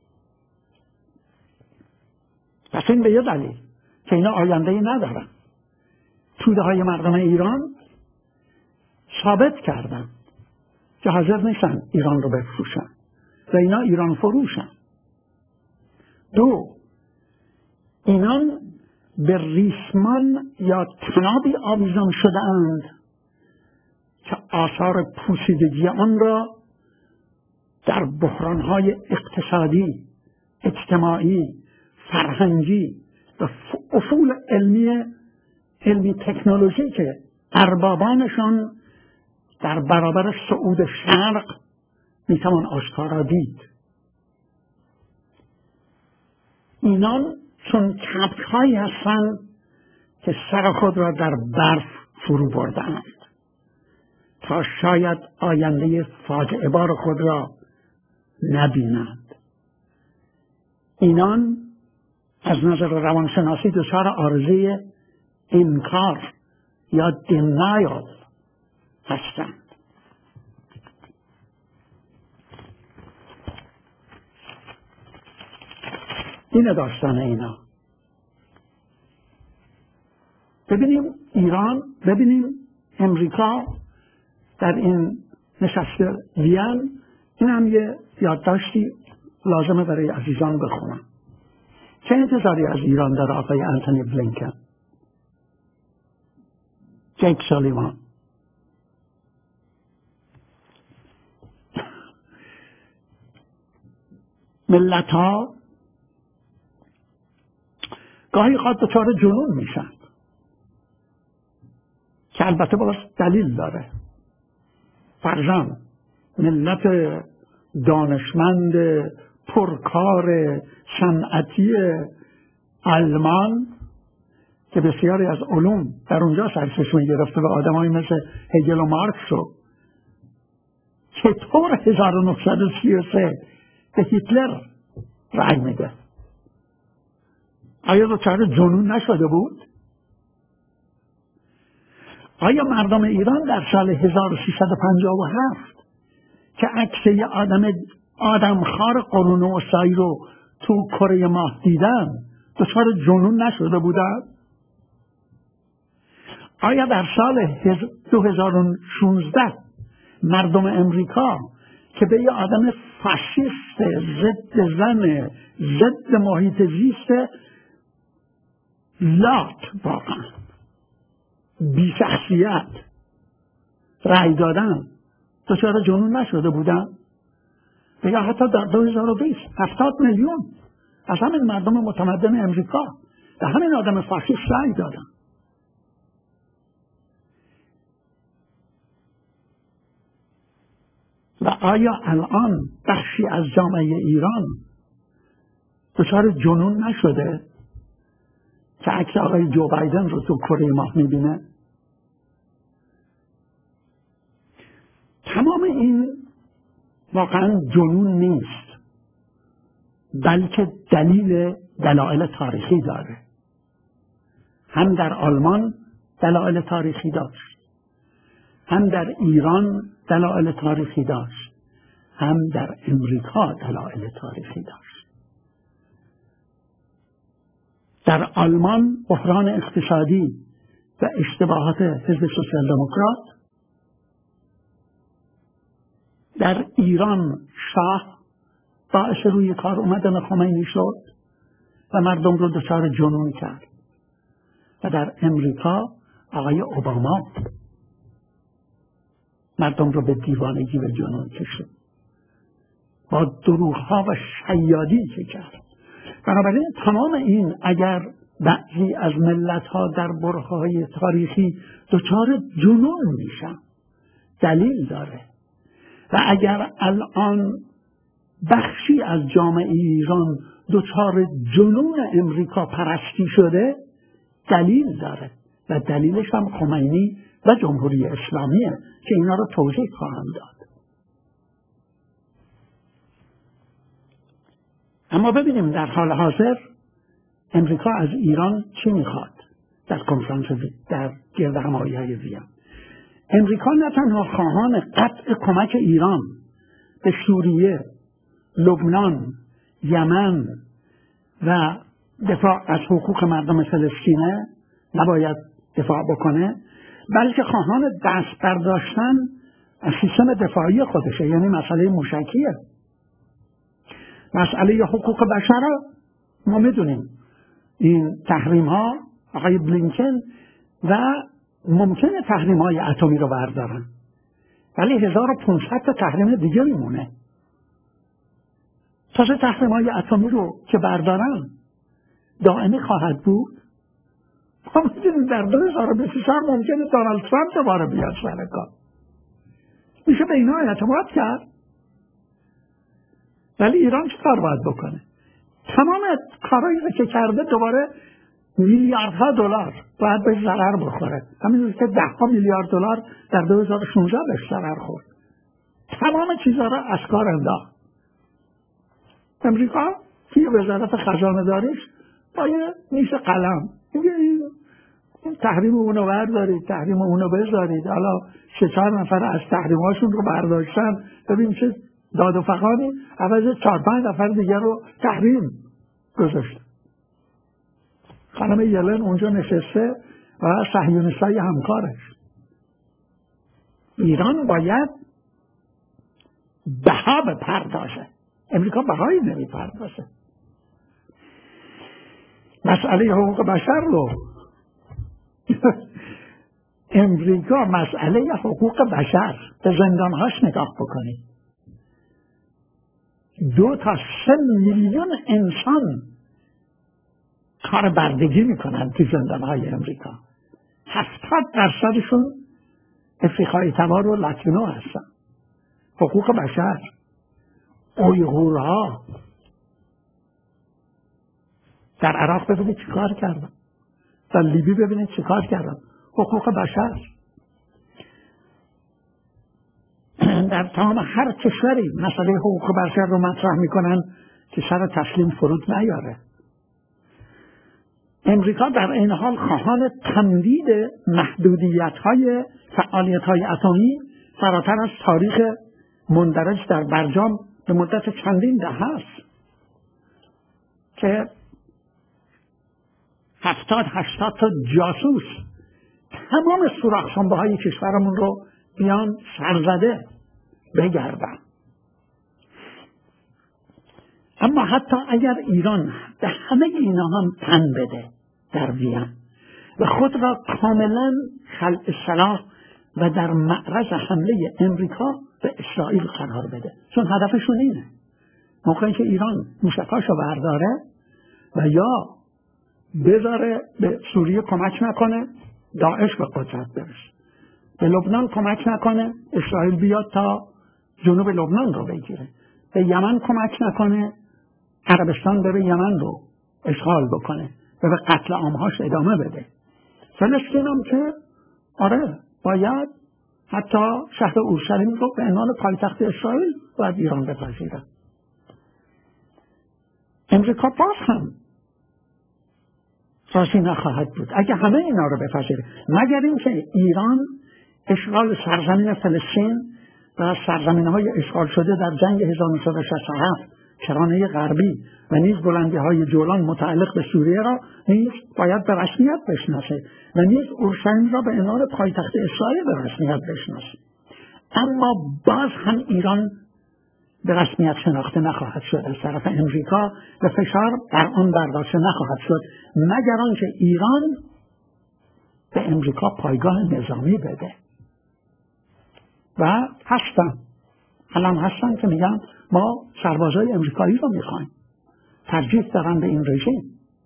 پس این به یه دلیل که اینا آینده‌ای ندارن. توده های مردم ایران ثابت کردن که حاضر نیستن ایران رو بفروشن و اینا ایران فروشن. دو، اینان به ریسمان یا تنابی آویزان شده اند که آثار پوسیدگی آن را در بحرانهای اقتصادی، اجتماعی، فرهنگی و افول علمی علمی تکنولوژی که اربابانشان در برابر صعود شرق میتوان آشکارا دید. اینان چون کپک‌هایی هستند که سر خود را در برف فرو برده‌اند تا شاید آینده فاجعه بار خود را نبینند. اینان از نظر روانشناسی دچار عارضه انکار یا دنایل هستند. این داستان اینا. ببینیم ایران، ببینیم امریکا در این نشست وین. این هم یه یادداشتی لازمه برای عزیزان بخونم. چه انتظاری از ایران داره آقای انتونی بلینکن؟ جیک سالیوان. ملت ها گاهی خواهد دچار جنون میشن که البته باز دلیل داره. فرزن ملت دانشمند پرکار صنعتی آلمان که بسیاری از علوم در اونجا سرچشمه گرفته و آدمایی مثل هگل و مارکس رو چطور هزار و نهصد و سی و سه به هیتلر رأی میده؟ آیا دچار جنون نشده بود؟ آیا مردم ایران در سال هزار و سیصد و پنجاه و هفت که عکس یه آدم آدمخوار قرون وسطایی رو تو کره ماه دیدن دچار جنون نشده بودن؟ آیا در سال دو هزار و شانزده مردم امریکا که به یه آدم فاشیست ضد زن ضد محیط زیست لات واقعا بی شخصیت رأی دادن دچار جنون نشده بودن؟ یا حتی در دو هزار و بیست هفتاد میلیون از همین مردم متمدن امریکا به همین آدم فاشیست رأی دادن. و آیا الان بخشی از جامعه ایران دچار جنون نشده که عکس آقای جو بایدن رو تو کره ماه میبینه؟ تمام این واقعا جنون نیست، بلکه دلیل دلایل تاریخی داره. هم در آلمان دلایل تاریخی داشت، هم در ایران دلایل تاریخی داشت، هم در امریکا دلایل تاریخی داشت. در آلمان بحران اقتصادی و اشتباهات حزب سوسیال دموکرات، در ایران شاه باعث روی کار اومدن خمینی شد و مردم رو دچار جنون کرد، و در امریکا آقای اوباما مردم رو به دیوانگی و جنون کشید با دروغ‌ها و شیادی که کرد. بنابراین تمام این اگر بعضی از ملت‌ها در برهه‌های تاریخی دچار جنون میشن دلیل داره، و اگر الان بخشی از جامعه ایران دچار جنون امریکا پرستی شده دلیل داره، و دلیلش هم خمینی و جمهوری اسلامیه که اینا رو توضیح خواهم داد. اما ببینیم در حال حاضر امریکا از ایران چی میخواد در کنفرانس در گرد همایی وین. امریکا نه تنها خواهان قطع کمک ایران به سوریه، لبنان، یمن و دفاع از حقوق مردم فلسطینه نباید دفاع بکنه، بلکه خواهان دست برداشتن از سیستم دفاعی خودشه، یعنی مسئله موشکیه. مسئله حقوق بشر ما میدونیم این تحریم ها آقای بلینکن و ممکنه تحریم های اتمی رو بردارن، ولی هزار و پونصد تا تحریم دیگه میمونه. تازه تحریم های اتمی رو که بردارن دائمی خواهد بود. ما میدونیم در دو هزار و بیست و چهار ممکنه دونالد ترامپ دوباره بیاد سر کار. میشه به اینا اعتماد کرد؟ ولی ایران چه کار باید بکنه؟ تمام کارهایی که کرده دوباره میلیاردها دلار باید بهش ضرر بخوره. همین که ده ها میلیارد دلار در دو هزار و شانزده بهش ضرر خورد. تمام چیزها را از کار انداخت. امریکا توی وزارت خزانه داریش با یه نیش قلم میگه این تحریم اونو بردارید، تحریم اونو بذارید. حالا سه چهار نفر از تحریماشون رو برداشتن، ببین چه داد و فغانی، عوض چهار پنج نفر دیگر رو تحریم گذاشت. خانم یلن اونجا نشسته و صهیونیستای همکارش. ایران باید بها بپردازه، امریکا بهایی نمیپردازه. مسئله حقوق بشر رو امریکا مسئله حقوق بشر به زندانهاش نگاه بکنید. دو تا سه میلیون انسان کار بردگی میکنن تو زندانهای امریکا. هفتاد درصدشون افریقای تبار و لاتینو هستن. حقوق بشر، اویغورها در عراق ببینید چی کار کردن، در لیبی ببینید چی کار کردن. حقوق بشر در تمام هر کشوری مسئله حقوق بشر رو مطرح میکنن که سر تسلیم فرود نیاره. امریکا در این حال خواهان تمدید محدودیت‌های فعالیت‌های اتمی فراتر از تاریخ مندرج در برجام به مدت چندین دهه است که هفتاد هشتاد تا جاسوس تمام سوراخ‌چنبه‌های کشورمون رو بیان سرزده بگردن. اما حتی اگر ایران به همه اینا هم تن بده در وین و خود را کاملا خلع سلاح و در معرض حمله امریکا به اسرائیل قرار بده، چون هدفشون اینه موقعی که ایران موشکاشو برداره و یا بذاره به سوریه کمک نکنه داعش به قدرت برسه، به لبنان کمک نکنه اسرائیل بیاد تا جنوب لبنان رو بگیره، به یمن کمک نکنه عربستان بره یمن رو اشغال بکنه و به قتل عامهاش ادامه بده. فلسطین هم که آره باید حتی شهر اورشلیم رو به عنوان پایتخت اسرائیل باید ایران بپذیره. امریکا باز هم راضی نخواهد بود اگه همه اینا رو بپذیره، مگر اینکه ایران اشغال سرزمین فلسطین و سرزمین‌های اشغال شده در جنگ هزار و نهصد و شصت و هفت کرانه غربی و نیز بلندی‌های جولان متعلق به سوریه را نیز باید به رسمیت بشناسه و نیز اورشلیم را به عنوان پایتخت اسرائیل به رسمیت بشناسه. اما باز هم ایران به رسمیت شناخته نخواهد شد از طرف امریکا و فشار بر آن برداشته نخواهد شد مگر آنکه ایران به امریکا پایگاه نظامی بده. و هستن الان هستن که میگن ما سربازای امریکایی رو میخوایم، ترجیح دارن به این رژیم.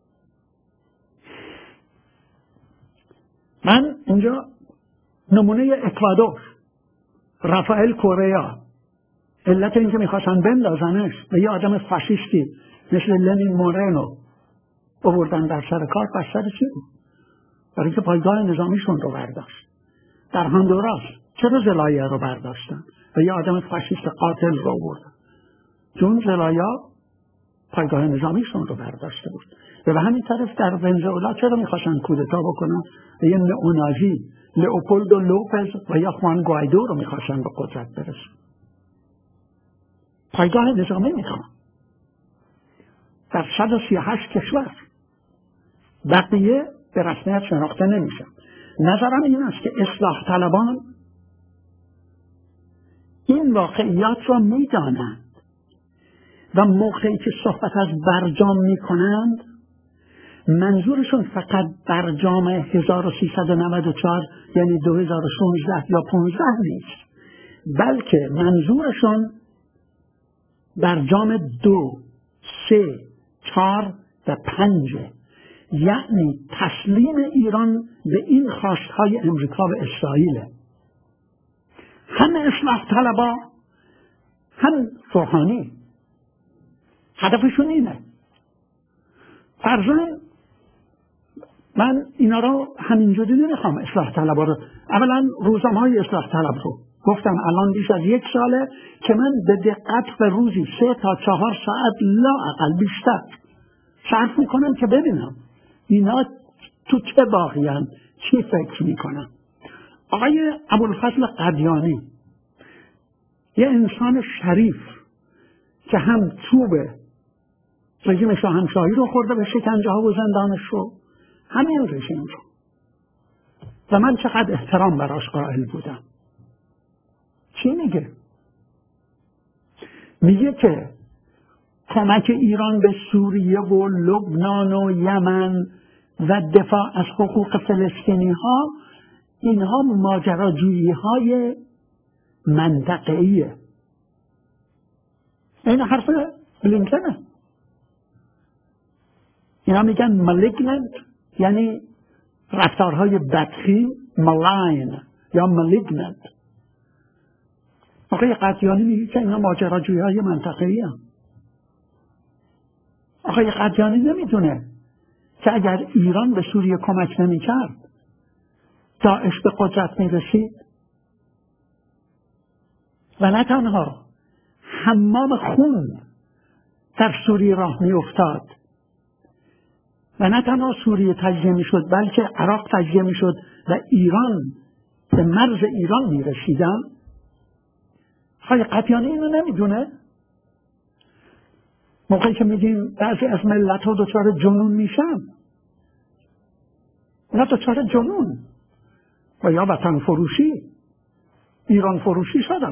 من اینجا نمونه اکوادور، رافائل کوریا، علت این که میخواستن بندازنش و یه آدم فاشیستی مثل لنین مورنو آوردن در سر کار، بر سر چی بود؟ برای اینکه پایگاه نظامیشون رو برداشت. در هندوراس چرا زلایا رو برداشتن و یه آدم فاشیست قاتل رو آوردن؟ چون زلایا پایگاه نظامیشون رو برداشته بود. و به همین طرف در ونزوئلا چرا میخواستن کودتا بکنن و یه نئونازی لئوپولدو لوپز و یا خوان گوایدو رو میخواستن به قدرت برسن؟ پایگاه نظامی میخوان در صد و سی و هشت کشور، بقیه به رسمیت شناخته نمیشن. نظرم این است که اصلاح طلبان این واقعیات را میدانند و موقعی که صحبت از برجام میکنند منظورشون فقط برجام هزار و سیصد و نود و چهار یعنی دو هزار و شانزده یا پانزده نیست، بلکه منظورشون برجام دو، سه، چهار و پنج، یعنی تسلیم ایران به این خواستهای امریکا و اسرائیل. هم اصلاح طلبا هم روحانی هدفشون اینه. فرضاً من اینا رو همینجوری نمیخوام اصلاح طلبا رو. اولا روزنامه‌های اصلاح طلب رو گفتم الان بیش از یک ساله که من به دقت به روزی سه تا چهار ساعت لااقل بیشتر صرف میکنم که ببینم اینا تو چه باقیان، چی فکر میکنن. آقای ابوالفضل قدیانی یه انسان شریف که هم چوب رژیم شاهنشاهی رو خورده به شکنجه ها و زندانش رو، همین رژیم رو، و من چقدر احترام براش قائل بودم. چی میگه؟ میگه که کمک ایران به سوریه و لبنان و یمن و دفاع از حقوق فلسطینی ها اینها ماجراجویی های منطقه‌ایه. این حرف بلینکنه. اینا میگن مالیگننت، یعنی رفتارهای بدخی، ملاین یا مالیگننت. آقای قدیانی میگه که اینا ماجراجویی های منطقه‌ای هم. آقای قدیانی نمیدونه که اگر ایران به سوریه کمک نمیکرد داعش به قدرت میرسید و نه تنها حمام خون در سوریه راه میافتاد و نه تنها سوریه تجزیه میشد بلکه عراق تجزیه میشد و ایران به مرز ایران میرسیدن. آقای قدیانی اینو نمیدونه؟ موقعی که میگیم بعضی از ملت ها دچار جنون میشن، اینا دچار جنون و یا وطن فروشی، ایران فروشی شدن.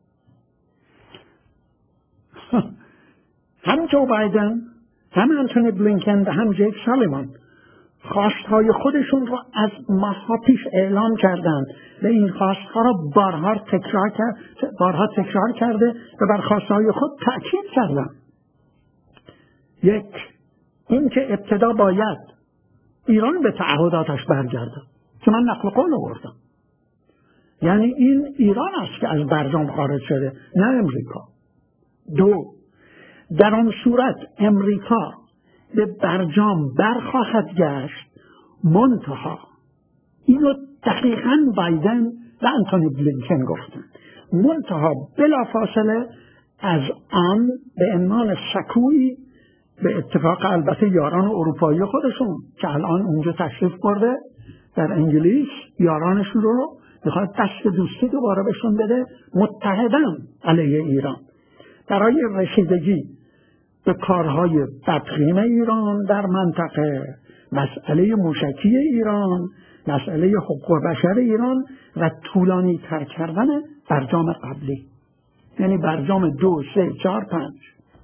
هم جو بایدن، هم انتونی بلینکن و هم جیک سالیوان خواستهای خودشون رو از ماه‌ها پیش اعلام کردند و این خواستها را بارها تکرار کرد، بارها تکرار کرده و بر خواستهای خود تأکید کردند. یک، این که ابتدا باید ایران به تعهداتش برگرده که من نقل قول آوردم، یعنی این ایران است که از برجام خارج شده نه امریکا. دو، در آن صورت امریکا به برجام برخواهد گشت، منتها اینو دقیقاً بایدن و انتونی بلینکن گفتن، منتها بلافاصله از آن به عنوان سکویی به اتفاق البته یاران اروپایی خودشون که الان اونجا تشریف برده در انگلیس، یارانشون رو میخواد دست دوستی دوباره بهشون بده، متحدن علیه ایران برای رسیدگی به کارهای بدخیم ایران در منطقه، مسئله موشکی ایران، مسئله حقوق بشر ایران و طولانی تر کردن برجام قبلی، یعنی برجام دو، سه، چهار، پنج.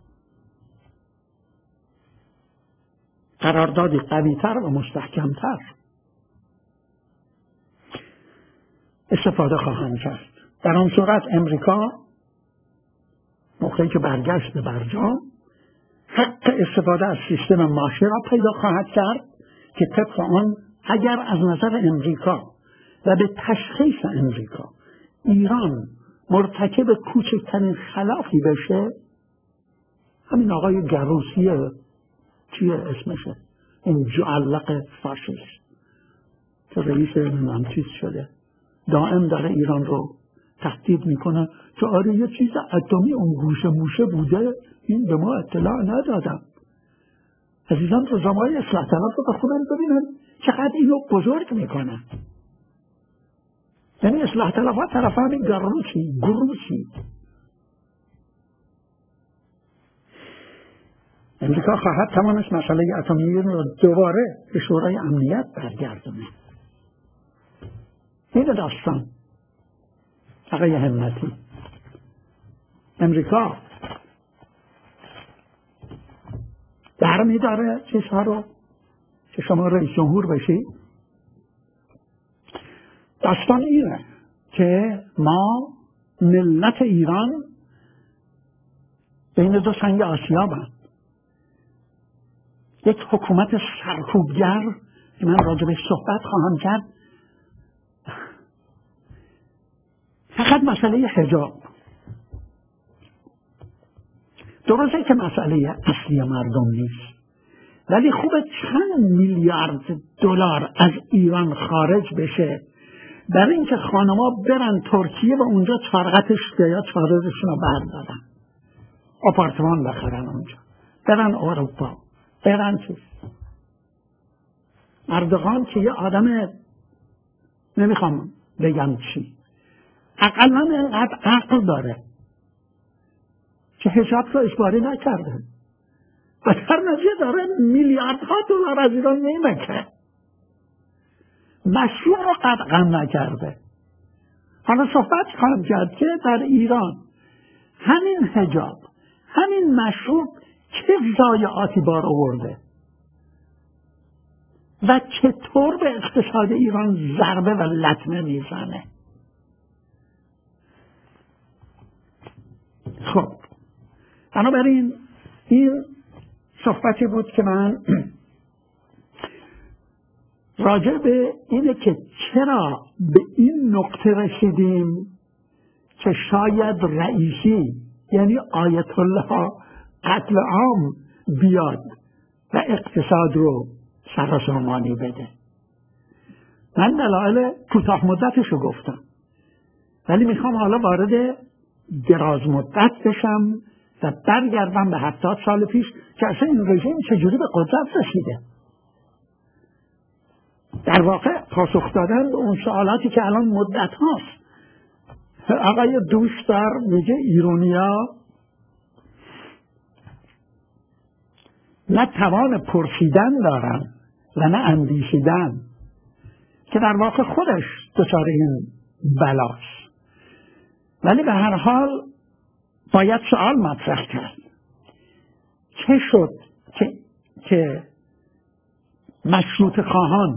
قراردادی قوی‌تر و مستحکم‌تر استفاده خواهند کرد. در آن صورت امریکا موقعی که برگشت به برجام حق استفاده از سیستم ماشه را پیدا خواهد کرد که طبق آن اگر از نظر امریکا و به تشخیص امریکا ایران مرتکب کوچکترین خلافی بشه، همین آقای گروسی چیه اسمشه، این جعلق فاشیست که رئیس نمیم چیز شده دائم داره ایران رو تهدید میکنه که آره یه چیز اتمی اون گوشه موشه بوده، این به ما اطلاع ندادن. عزیزان روزنامه‌های اصلاح طلب رو بخونن ببینن چقدر اینو بزرگ میکنن. یعنی اصلاح طلب ها طرف همین گروسی گروسی. امریکا خواهد توانست مسئله اتمی رو دوباره به شورای امنیت برگردونه. این داستان آقای همتی، امریکا برمی داره چیزها رو که شما رئیس جمهور بشید. داستان اینه که ما ملت ایران بین دو سنگ آسیابند، یک حکومت سرکوبگر که من راجبش صحبت خواهم کرد، فقط مسئله حجاب درسته که مسئله اصلی مردم نیست، ولی خوبه چند میلیارد دلار از ایران خارج بشه برای اینکه خانما برن ترکیه و اونجا چارقتش یا چارقتشون رو بردارن، آپارتمان بخرن اونجا، برن اروپا، برن چیز. اردوغان که یه آدم نمیخوام بگم چی، اقلا اینقدر عقل داره که حجاب رو اجباری نکرده و در نتیجه داره میلیاردها دلار از ایران نمیمکه، مشروع رو قطعا نکرده. حالا صحبت خواهم کرد که در ایران همین حجاب، همین مشروع چه ضایعاتی بار آورده و چطور به اقتصاد ایران ضربه و لطمه میزنه. خب بنابراین این صحبتی بود که من راجع به اینه که چرا به این نقطه رسیدیم که شاید رئیسی یعنی آیت الله قتل عام بیاد و اقتصاد رو سرسامانی بده. من دلایل کوتاه مدتشو گفتم، ولی میخوام حالا وارد دراز مدت بشم و برگردم به هفتاد سال پیش که اصلا این رژیم چجوری به قدرت رسیده. در واقع پاسخ دادن به اون سوالاتی که الان مدت هاست. آقای دوشتر میگه ایرونیا نه توان پرسیدن دارن و نه اندیشیدن، که در واقع خودش دچار این بلاست. ولی به هر حال باید سوال مطرح کرد چه شد که, که مشروط خواهان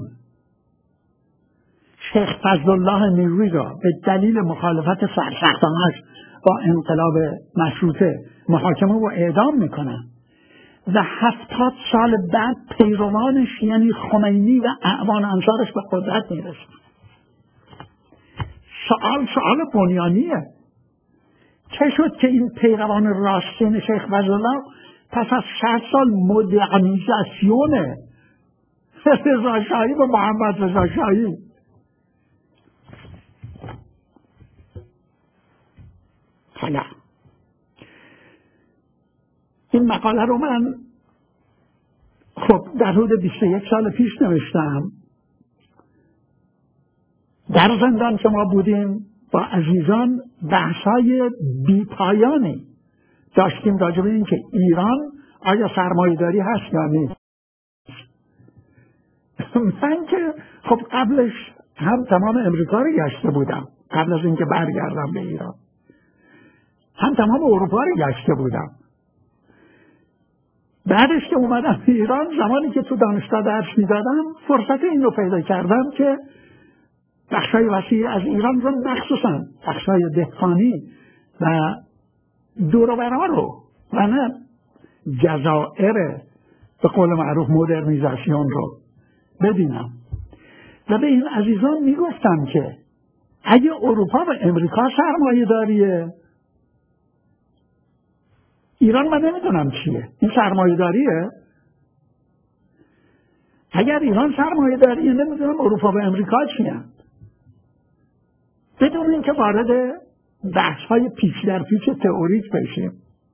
شیخ فضلالله نیروی را به دلیل مخالفت سرسختانش با انقلاب مشروطه محاکمه و اعدام میکنن و هفتاد سال بعد پیروانش یعنی خمینی و اعوان انصارش به قدرت میرسن. سوال سوال بنیانیه. چه شد که این پیروان راستین شیخ فضلالله پس از شصت سال مدرنیزاسیون رضاشاهی و محمد رضاشاهی حالا این مقاله رو من خب در حدود بیست و یک سال پیش نوشتم. در زندان که ما بودیم با عزیزان بحث‌های بی‌پایانی داشتیم راجع به این که ایران آیا سرمایه‌داری هست یا نیست. من که خب قبلش هم تمام امریکا رو گشته بودم قبل از اینکه برگردم به ایران، هم تمام اروپا رو گشته بودم. بعدش که اومدم ایران، زمانی که تو دانشگاه درس میدادم فرصت این رو پیدا کردم که بخشای وسیع از ایران رو مخصوصا بخشای دهقانی و دور و برا رو و نه جزائر به قول معروف مدرنیزاسیون رو ببینم و به این عزیزان میگفتم که اگه اروپا و امریکا سرمایه داریه، ایران من نمیدونم چیه. این سرمایه داریه؟ اگر ایران سرمایه داریه نمیدونم اروپا و امریکا چیه. بدون اینکه وارد بحث های پیچ در پیچ تئوریک بشیم،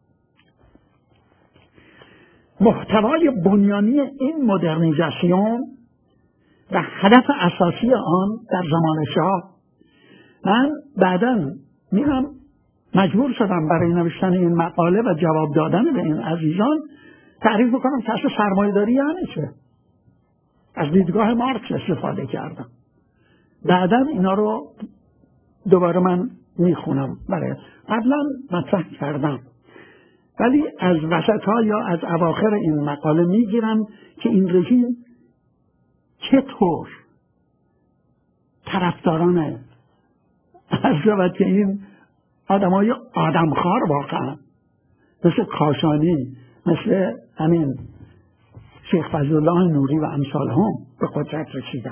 محتوای بنیانی این مدرنیزاسیون و هدف اساسی آن در زمان شاه، من بعداً میرم مجبور شدم برای نوشتن این مقاله و جواب دادن به این عزیزان تعریف بکنم که اصل سرمایه داری یعنی چه. از دیدگاه مارکس استفاده کردم. بعداً اینا رو دوباره من میخونم، برای قبلا مطرح کردم، ولی از وسط ها یا از اواخر این مقاله میگیرم که این رژیم چطور طرفداران از شود که این آدم های آدمخوار واقعا مثل کاشانی، مثل همین شیخ فضلالله نوری و امثال هم به قدرت رسیدن.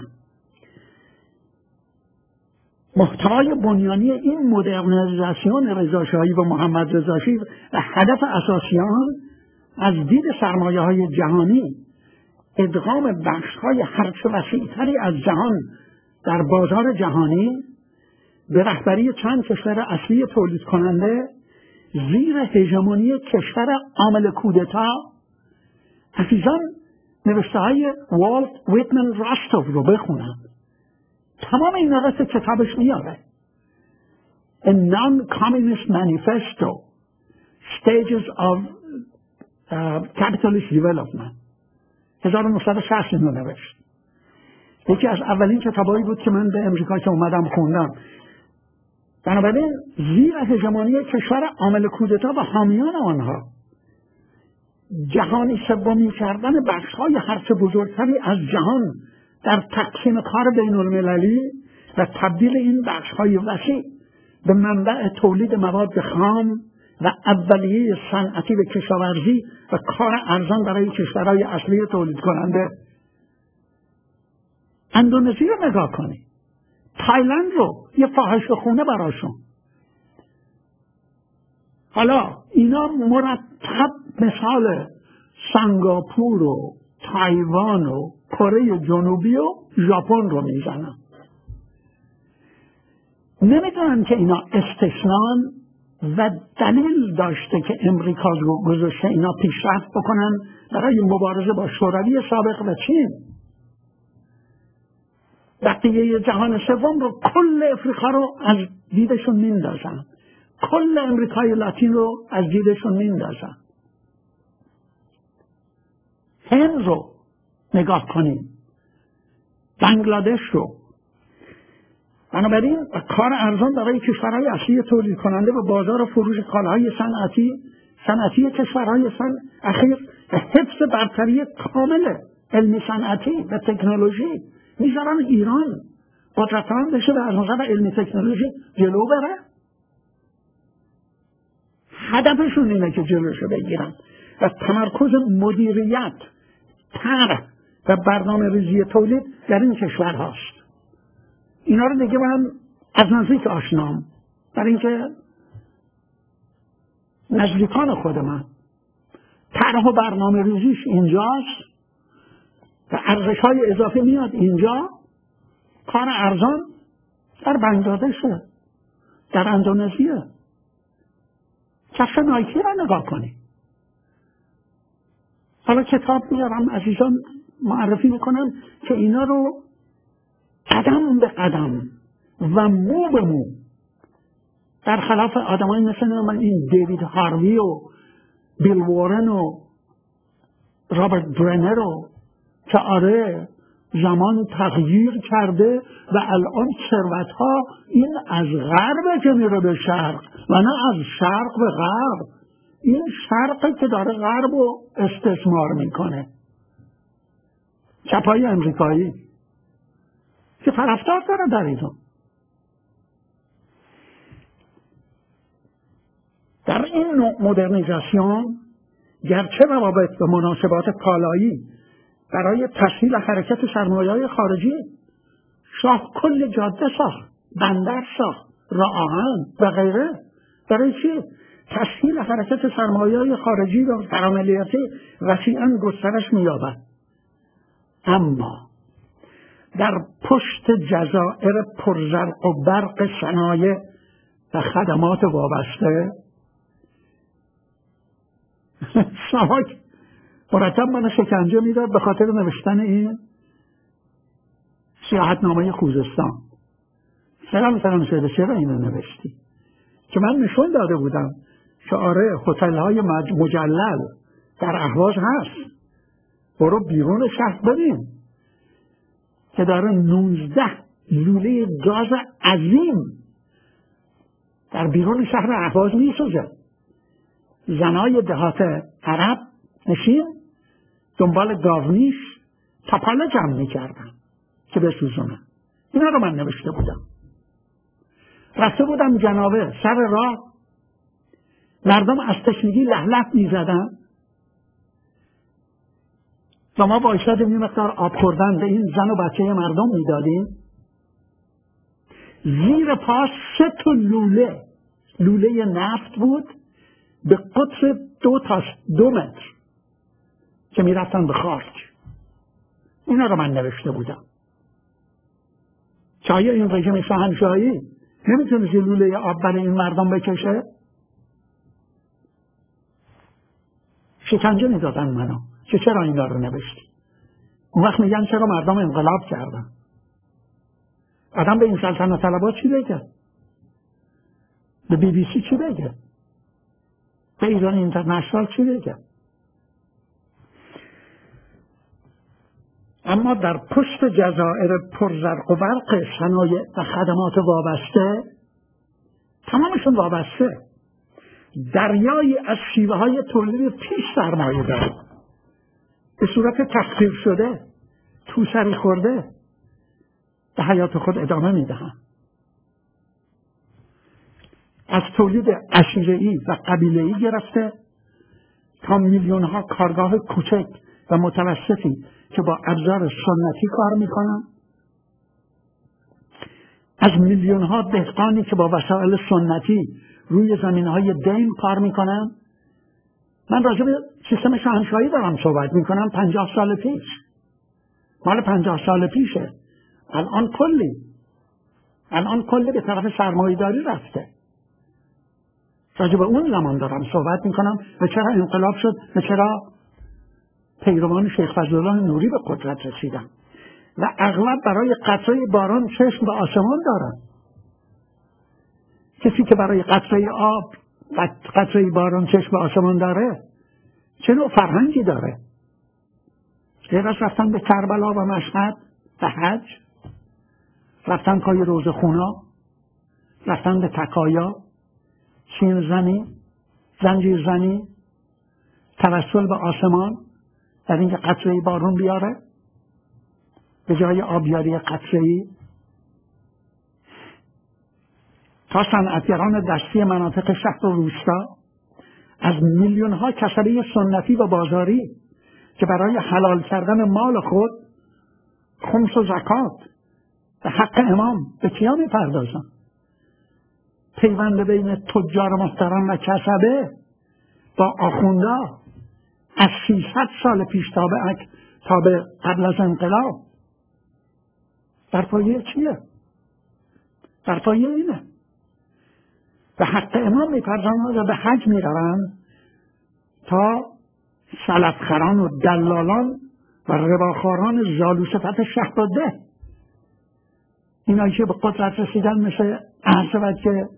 محتوای بنیانی این مدرنیزاسیون رضاشاهی و محمد رضاشاهی و هدف اساسی آن از دید سرمایه های جهانی ادغام بخش های هرچه وسیع‌تری از جهان در بازار جهانی به رهبری چند کشور اصلی تولید کننده زیر هژمونی کشور عامل کودتا. عزیزان نوشته های والت ویتمن راستوف رو بخونن، تمام این نوشته کتابش میاره. A Non-Communist Manifesto Stages of uh, Capitalist Development هزار و نهصد و شصت اینو نوشت. یکی از اولین کتابایی بود که من به امریکا که اومدم خوندم. بنابراین زیر هژمونی کشور عامل کودتا و حامیان آنها جهانی سومی کردن بخش‌های هرچه بزرگتری از جهان در تقسیم کار بین المللی و تبدیل این بخش‌های وسیع به منبع تولید مواد خام و اولیه صنعتی به کشاورزی و کار ارزان برای کشورهای اصلی تولید کننده. اندونزی رو نگاه کنید، تایلند رو یه فاحشه خونه براشون. حالا اینا مرتب مثال سنگاپور و تایوان و کره جنوبی و ژاپن رو میزنن. نمیدونن که اینا استثنان و دلیل داشته که امریکا گذاشته اینا پیشرفت بکنن برای مبارزه با شوروی سابق و چین. بقیه جهان سوم رو، کل افریقا رو از دیدشون میندازن، کل امریکای لاتین رو از دیدشون میندازن. هند رو نگاه کنیم، بنگلادش رو. بنابراین کار ارزان برای کشورهای اصلی تولید کننده و بازار و فروش کالاهای صنعتی صنعتی کشورهای سن اخیر و حفظ برتری کامل علمی صنعتی و تکنولوژی میذارن ایران قدرتمند بشه و از نظر علمی تکنولوژی جلو بره. هدفشون اینه که جلوشو بگیرن و تمرکز مدیریت، طرح و برنامه ریزی تولید در این کشور هاست. اینا رو دیگه من از نزدیک آشنام، برای اینکه نزدیکان خود من. طرح و برنامه ریزیش اینجاست و ارزش های اضافه میاد اینجا. کار ارزان در بنگلادشه، در اندونزیه. کفش نایکی را نگاه کنید. حالا کتاب میارم عزیزان معرفی میکنم که اینا رو قدم به قدم و مو به مو، برخلاف آدمایی مثل من این دیوید هاروی و بیل وارن و رابرت برنر رو که آره زمان تغییر کرده و الان ثروت ها این از غرب که میره به شرق و نه از شرق به غرب. این شرقی که داره غرب رو استثمار میکنه. چپای امریکایی که طرفدار داره در ایران. در این نوع مدرنیزاسیون گرچه روابط و مناسبات کالایی برای تسهیل حرکت سرمایه‌های خارجی شاه کل جاده ساخت، بندر ساخت، راه آهن و غیره. برای چی؟ تسهیل حرکت سرمایه‌های خارجی و فراملیتی وسیعاً گسترش می‌یابد. اما در پشت جزایر پرزرق و برق صنایع و خدمات وابسته ساواک مرتب من شکنجه میداد به خاطر نوشتن این سیاحتنامه خوزستان. سلام سلام شده چرا اینو نوشتی؟ که من نشون داده بودم که آره هتل‌های مجلل در اهواز هست، برو بیرون شهر ببین که داره نوزده لوله گاز عظیم در بیرون شهر اهواز میسوزه. زنای دهات عرب نشین دنبال گاونیش تپاله جمع میکردن که بسوزونن. اینا رو من نوشته بودم. رفته بودم جنابه سر راه، مردم از تشنگی له له میزدن و ما با ایشاد می مقدار آب خوردن به این زن و بچه مردم میدادیم. زیر پاس سه تا لوله لوله نفت بود به قطر دو تا دو متر که می رفتن به خاک. اینا رو من نوشته بودم. چایا این رژیم شاهنشاهی نمیتونه لوله آب برای این مردم بکشه؟ شکنجه میدادن منو که چرا اینا رو نوشتی. اون وقت میگن چرا مردم انقلاب کردن. آدم به این سلطنت طلبات چی بگه؟ به بی بی سی چی بگه؟ به ایران اینترنشنال چی بگه؟ اما در پشت جزایر پرزرق و برق صنایع و خدمات وابسته، تمامشون وابسته، دریایی از شیوه های تولید پیش سرمایه داره به صورت تخدیر شده، توسری خورده به حیات خود ادامه میدهن. از تولید عشیره‌ای و قبیله‌ای گرفته تا میلیون ها کارگاه کوچک و متوسطی که با ابزار سنتی کار میکنن، از میلیون ها دهقانی که با وسایل سنتی روی زمین های دیم کار میکنن. من راجع به سیستم شاهنشاهی دارم صحبت میکنم، پنجاه سال پیش، مال پنجاه سال پیشه. الان کلی الان کلی به طرف سرمایه‌داری رفته. راجع به اون زمان دارم صحبت میکنم و چرا انقلاب شد و چرا پیروان شیخ فضلالله نوری به قدرت رسیدن و اغلب برای قطره باران چشم به آسمان دارن. کسی که برای قطره آب و قطره باران چشم به آسمان داره چه نوع فرهنگی داره؟ غیر از رفتن به کربلا و مشهد و حج، رفتن پای روزخونا، رفتن به تکایا، چین زنی، زنجیر زنی، توسل به آسمان در اینکه قطره بارون بیاره به جای آبیاری قطره‌ای. تا صنعتگران دستی مناطق شهر و روستا از میلیون ها کسبه سنتی و بازاری که برای حلال کردن مال خود خمس و زکات و حق امام به کیا می‌پردازن؟ پیوند بین تجار محترم و کسبه با آخوندا از سیصد سال پیش تا به اک تا به قبل از انقلاب در پایه چیه؟ در پایه اینه. به حق امام می‌پردازن و به حج می‌روند تا سلفخران و دلالان و رباخواران زالوصفت شهر و ده، اینایی که به قدرت رسیدن مثل عرض که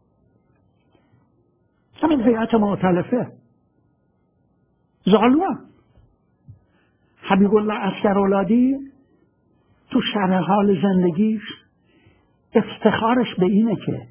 همین هیئت مؤتلفه زالوان. حبیب الله عسکرولادی تو شرح حال زندگیش افتخارش به اینه که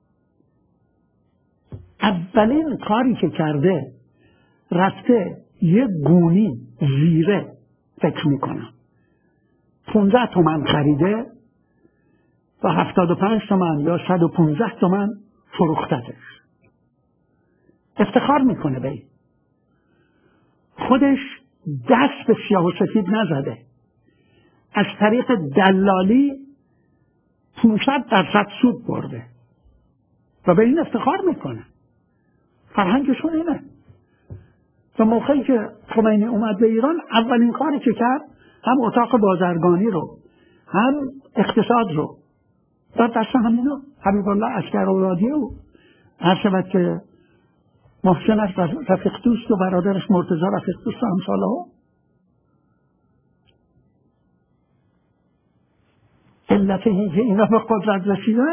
اولین کاری که کرده رفته یه گونی زیره فکر میکنم پونزده تومن خریده و هفتاد و پنج تومن یا صد و پونزده تومن فروختتش. افتخار میکنه به این. خودش دست به سیاه و سفید نزده، از طریق دلالی پانصد درصد سود برده و به این افتخار میکنه. فرهنگشون اینه. و موقعی که خمینی اومد به ایران اولین کاری که کرد هم اتاق بازرگانی رو هم اقتصاد رو داد دست همینو حبیب الله عسکرولادی و هر شود که محسنش رفیق دوست و برادرش مرتضی رفیق دوست و امثاله ها. علت این که اینا به قدرت رسیدن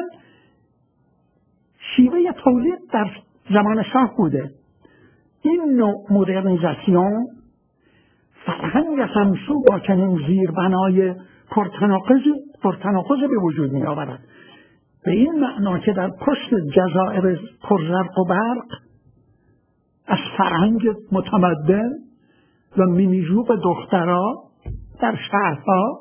شیوه تولید در زمان شاه بوده. این نوع مدرنیزاسیون فرهنگ همسو با چنین زیربنای پرتناقضی پرتناقضی به وجود می آورد، به این معنا که در پشت جزایر پرزرق و برق از فرهنگ متمدن و مینیجوب دخترها در شهرها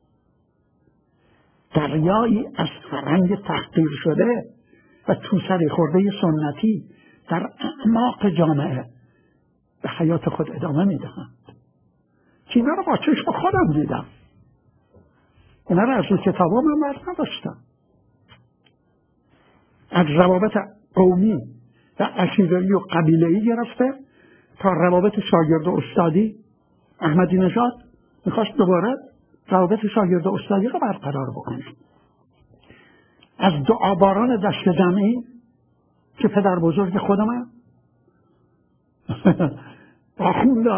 دریایی از فرهنگ تحقیر شده و توسری خورده سنتی در اعماق جامعه به حیات خود ادامه میدهند. که اینا رو با چشم خودم دیدم، اینا رو از اون کتابا من برد نداشتم. از روابط قومی و عشیره‌ای و قبیله‌ای گرفته تا روابط شاگرد و استادی. احمدی نژاد میخواست دوباره روابط شاگرد و استادی رو برقرار بکنه. از دعاباران دشت جمعی که پدر بزرگ خودم آخونده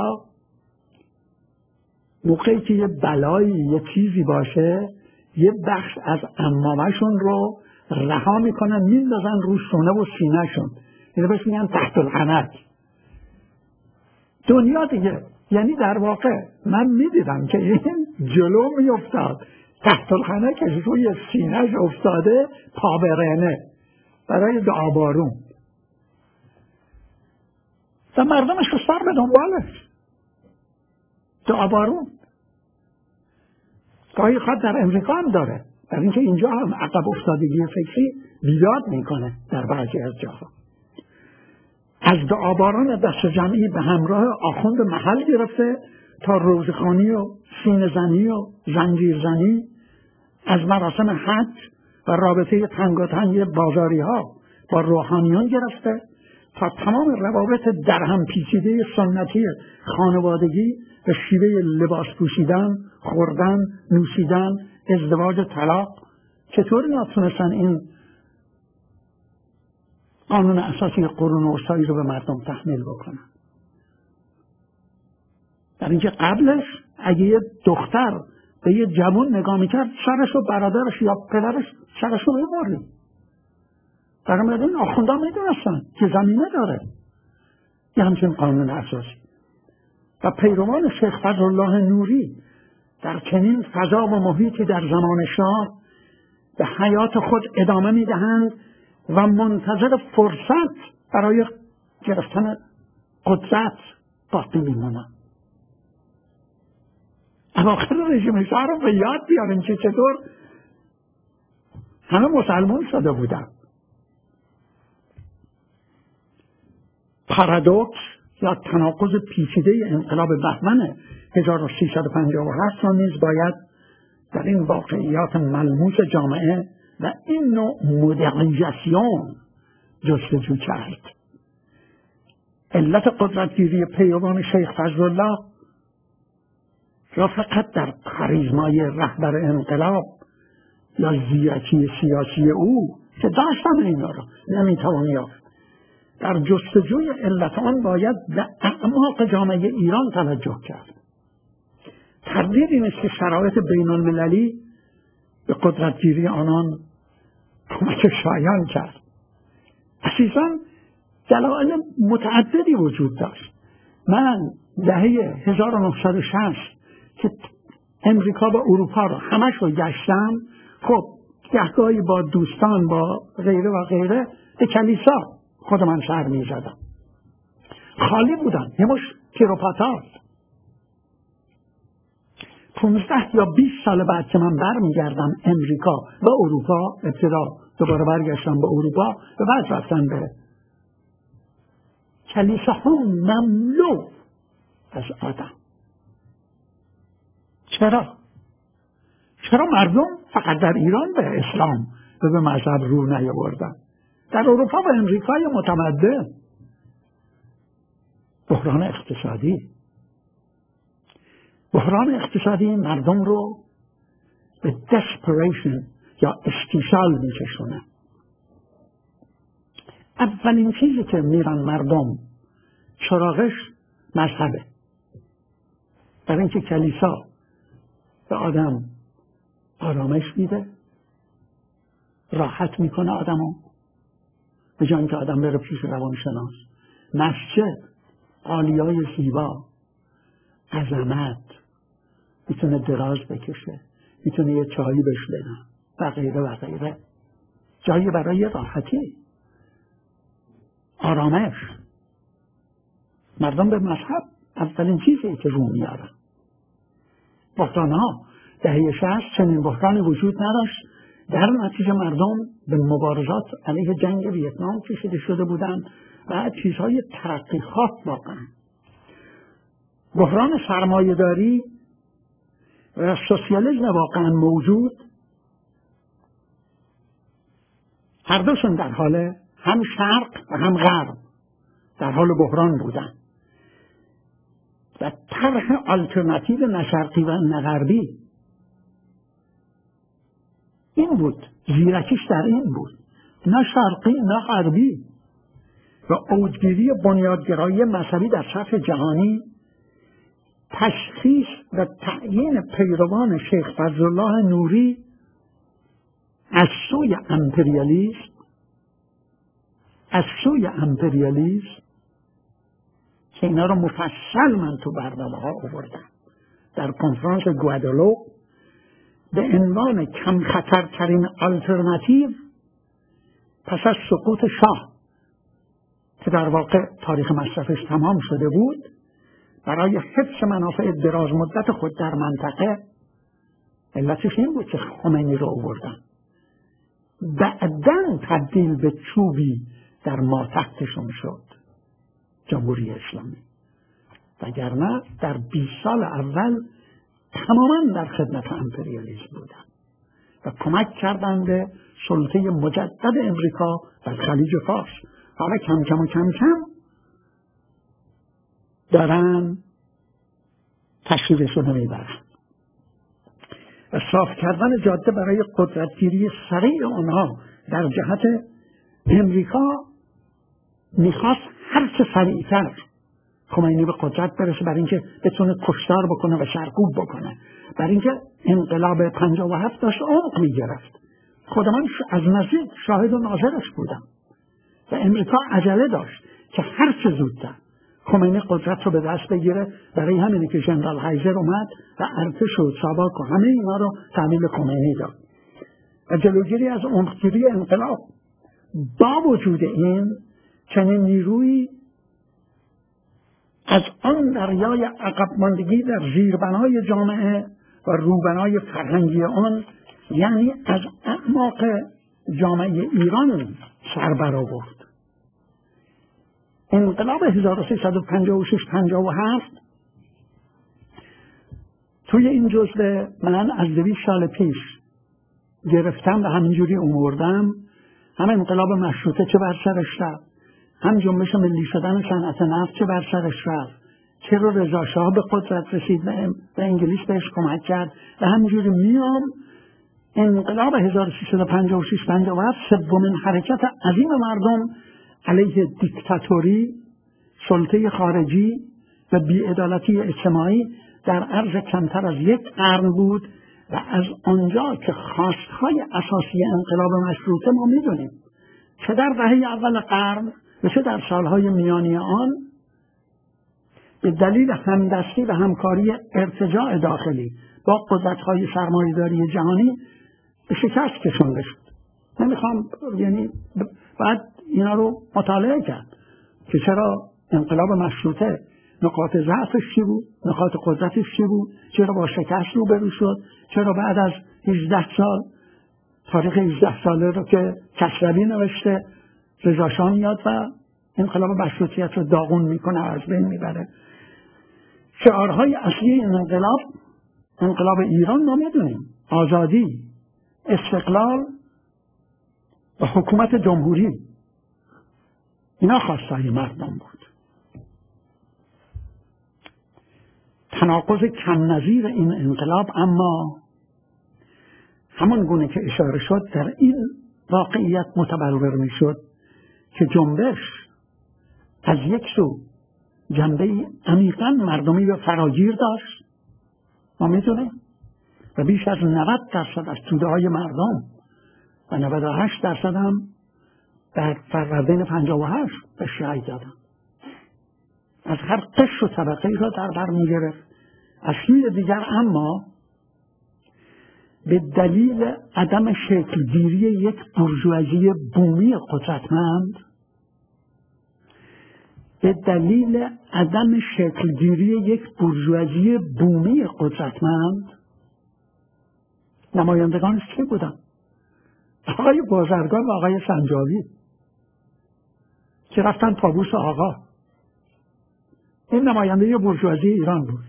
موقعی که یه بلایی یه چیزی باشه یه بخش از عمامشون رو رها میکنن میندازن رو شونه و سینهشون، اینو بهش میگن تحت الحنک. دنیا دیگه، یعنی در واقع من میدیدم که این جلو میافتاد تحت الحنکش روی سینهش افتاده پابرنه برای دعابارون و مردمش رو سر به دنبالش. دعابارون گاهی خواهد در امریکا هم داره، در اینکه اینجا هم عقب افتادگی فکری بیداد میکنه در بعضی از جاها. از دعاباران دست جمعی به همراه آخوند محل گرفته تا روزخوانی و سینه زنی و زنجیر زنی، از مراسم حج و رابطه تنگاتنگ بازاری ها با روحانیان گرفته تا تمام روابط درهم پیچیده سنتی خانوادگی و شیوه لباس پوشیدن، خوردن، نوشیدن، ازدواج، طلاق، چطوری نتونستن این قانون اساسی قرون وسطایی رو به مردم تحمیل بکنن؟ در اینکه قبلش اگه یه دختر به یه جوان نگاه میکرد سرش و برادرش یا پدرش سرش رو میبرید. در مورد این آخونده میدونستن که زمینه داره یه همچین قانون اساسی. و پیروان شیخ فضلالله نوری در چنین فضا و محیطی در زمان شاه به حیات خود ادامه میدهند و منتظر فرصت برای گرفتن قدرت باقی میمونند. اواخر رژیم شاه رو به یاد بیاریم که چطور همه مسلمان شده بودن. پارادوکس یا تناقض پیچیده انقلاب بهمن هزار و سیصد و پنجاه و هشت را نیز باید در این واقعیات ملموس جامعه و این نوع مدرنیزاسیون جستجو کرد. علت قدرتگیری پیروان شیخ فضلالله یا فقط در کاریزمای رهبر انقلاب یا زیرکی سیاسی او که داشتن اینا را نمیتوان یافت. در جستجوی علت آن باید به اعماق جامعه ایران توجه کرد. تردیدی نیست که شرایط بین المللی به قدرتگیری آنان کمک شایان کرد. اساساً دلایل متعددی وجود داشت. من دهه هزار و نهصد و شصت که امریکا و اروپا رو همش رو گشتم، خب گهگاهی با دوستان با غیره و غیره به کلیسا خود من سر می زدم. خالی بودن، یه مش کیروپاتار. پونزده یا بیست سال بعد که من بر می گردم امریکا و اروپا، ابتدا دوباره برگشتم به اروپا و بعد رفتم به کلیسا ها مملو از آدم. چرا؟ چرا مردم فقط در ایران به اسلام و به مذهب رو نیاوردن؟ در اروپا و امریکای متمدن بحران اقتصادی بحران اقتصادی مردم رو به desperation یا استیصال میکشونه. اولین چیزی که میرن مردم چراغش مذهبه، در اینکه کلیسا به آدم آرامش میده، راحت میکنه آدمو، به جای اینکه آدم بره پیش روانشناس. مسجد عالیای زیبا، عظمت، میتونه دراز بکشه، میتونه یه چایی بهش بدن و غیره و غیره. جایی برای راحتی، آرامش. مردم به مذهب اولین چیزی که رو میارن. بحران ها دهه شصت چنین بحرانی وجود نداشت. در نتیجه مردم به مبارزات علیه جنگ ویتنام کشیده شده بودند و چیزهای ترقیخات واقعا. بحران سرمایه‌داری و سوسیالیسم واقعا موجود، هر دوشون در حال، هم شرق و هم غرب در حال بحران بودن و طرح آلترناتیو نه شرقی و نه غربی این بود، زیرکیش در این بود، نه شرقی نه غربی. و اوجگیری بنیادگرایی مذهبی در سطح جهانی، تشخیص و تعیین پیروان شیخ فضلالله نوری از سوی امپریالیسم از سوی امپریالیسم که اینا رو مفصل من تو برنامه ها آوردم در کنفرانس گوادالوپ به عنوان کم خطرترین آلترناتیو پس از سقوط شاه که در واقع تاریخ مصرفش تمام شده بود، برای حفظ منافع دراز مدت خود در منطقه علتش این بود که خمینی رو آوردن، بعداً تبدیل به چوبی در ماتحتشون شد جمهوری اسلامی، وگرنه در بیست سال اول تماماً در خدمت امپریالیسم بودن و کمک کردن به سلطه مجدد امریکا در خلیج فارس. حالا کم کم و کم کم دارن تشریفشون رو میبرن و صاف کردن جاده برای قدرتگیری سریع آنها در جهت امریکا. میخواست هر چه سریعتر خمینی به قدرت برسه، برای اینکه بتونه کشتار بکنه و سرکوب بکنه، برای اینکه انقلاب پنجاه و هفت داشت عمق میگرفت. خود من از نزدیک شاهد و ناظرش بودم و امریکا عجله داشت که هر چه زودتر خمینی قدرت رو به دست بگیره. برای همینه که ژنرال هایزر اومد و ارتش و ساواک و همه اینا رو تحویل خمینی داد و جلوگیری از عمقگیری انقلاب. با وجود این چنین نیروی از آن دریای عقب ماندگی در زیربنای جامعه و روبنای فرهنگی آن، یعنی از اعماق جامعه ایران سر برآورد. انقلاب هزار و سیصد و پنجاه و شش پنجاه و هفت توی این جزوه من از دویست سال پیش گرفتم و همینجوری اومردم. هم انقلاب مشروطه چه بر سرش رفت، هم جنبش ملی شدن صنعت نفت چه بر سرش رفت، چرا رضا شاه به قدرت رسید و انگلیس بهش کمک کرد، و همینجوری میام انقلاب هزار و سیصد و پنجاه و شش پنجاه و هفت سومین حرکت عظیم مردم علیه دیکتاتوری، سلطه خارجی و بی‌عدالتی اجتماعی در عرض کمتر از یک قرن بود و از آنجا که خواستهای اساسی انقلاب مشروطه ما میدونیم چه در دهه اول قرن و چه در سالهای میانی آن به دلیل همدستی و همکاری ارتجاع داخلی با قدرت‌های سرمایه‌داری جهانی به شکست کشانده شد. نمیخوام یعنی بعد اینا رو مطالعه کرد که چرا انقلاب مشروطه نقاط ضعفش چی بود، نقاط قدرتش چی بود، چرا با شکست روبرو شد، چرا بعد از هجده سال تاریخ هجده ساله رو که کسروی نوشته رضا شاه میاد و انقلاب مشروطیت رو داغون میکنه، از بین میبره. شعارهای اصلی این انقلاب انقلاب ایران ما میدونیم: آزادی، استقلال و حکومت جمهوری. اینا خواستای مردم بود. تناقض کم نظیر این انقلاب اما همان گونه که اشاره شد در این واقعیت متبلور می شد که جنبش از یک سو جنبه عمیقاً مردمی و فراگیر داشت، ما میدونیم، و بیش از نود درصد از توده های مردم و نود و هشت درصد هم در فروردین پنجاه و هشت به شهید دادن. از هر قشر و طبقه را در بر می گرفت. از سوی دیگر اما به دلیل عدم شکلگیری یک بورژوازی بومی قدرتمند، به دلیل عدم شکلگیری یک بورژوازی بومی قدرتمند نمایندگانش چه بودن؟ آقای بازرگان و آقای سنجابی که رفتن طاووس آقا. این نماینده بورژوازی ایران بود.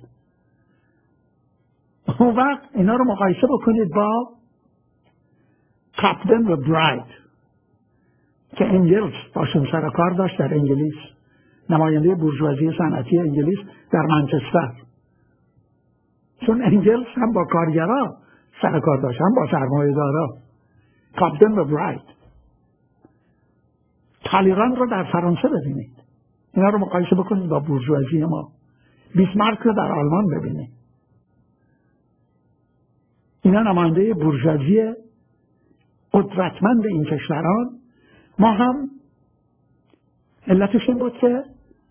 اون وقت اینا رو مقایسه بکنید با کاپدن و براید که انگلس باشون سر کار داشت در انگلیس، نماینده بورژوازی صنعتی انگلیس در منچستر. چون انگلس هم با کارگرا سر کار داشت، هم با سرمایه‌دارا. کاپدن و براید. تالیران رو در فرانسه ببینید، اینا رو مقایسه بکنید با بورژوازی ما. بیسمارک رو در آلمان ببینید. اینا نماینده بورژوازی قدرتمند این کشوران. ما هم علتش این بود که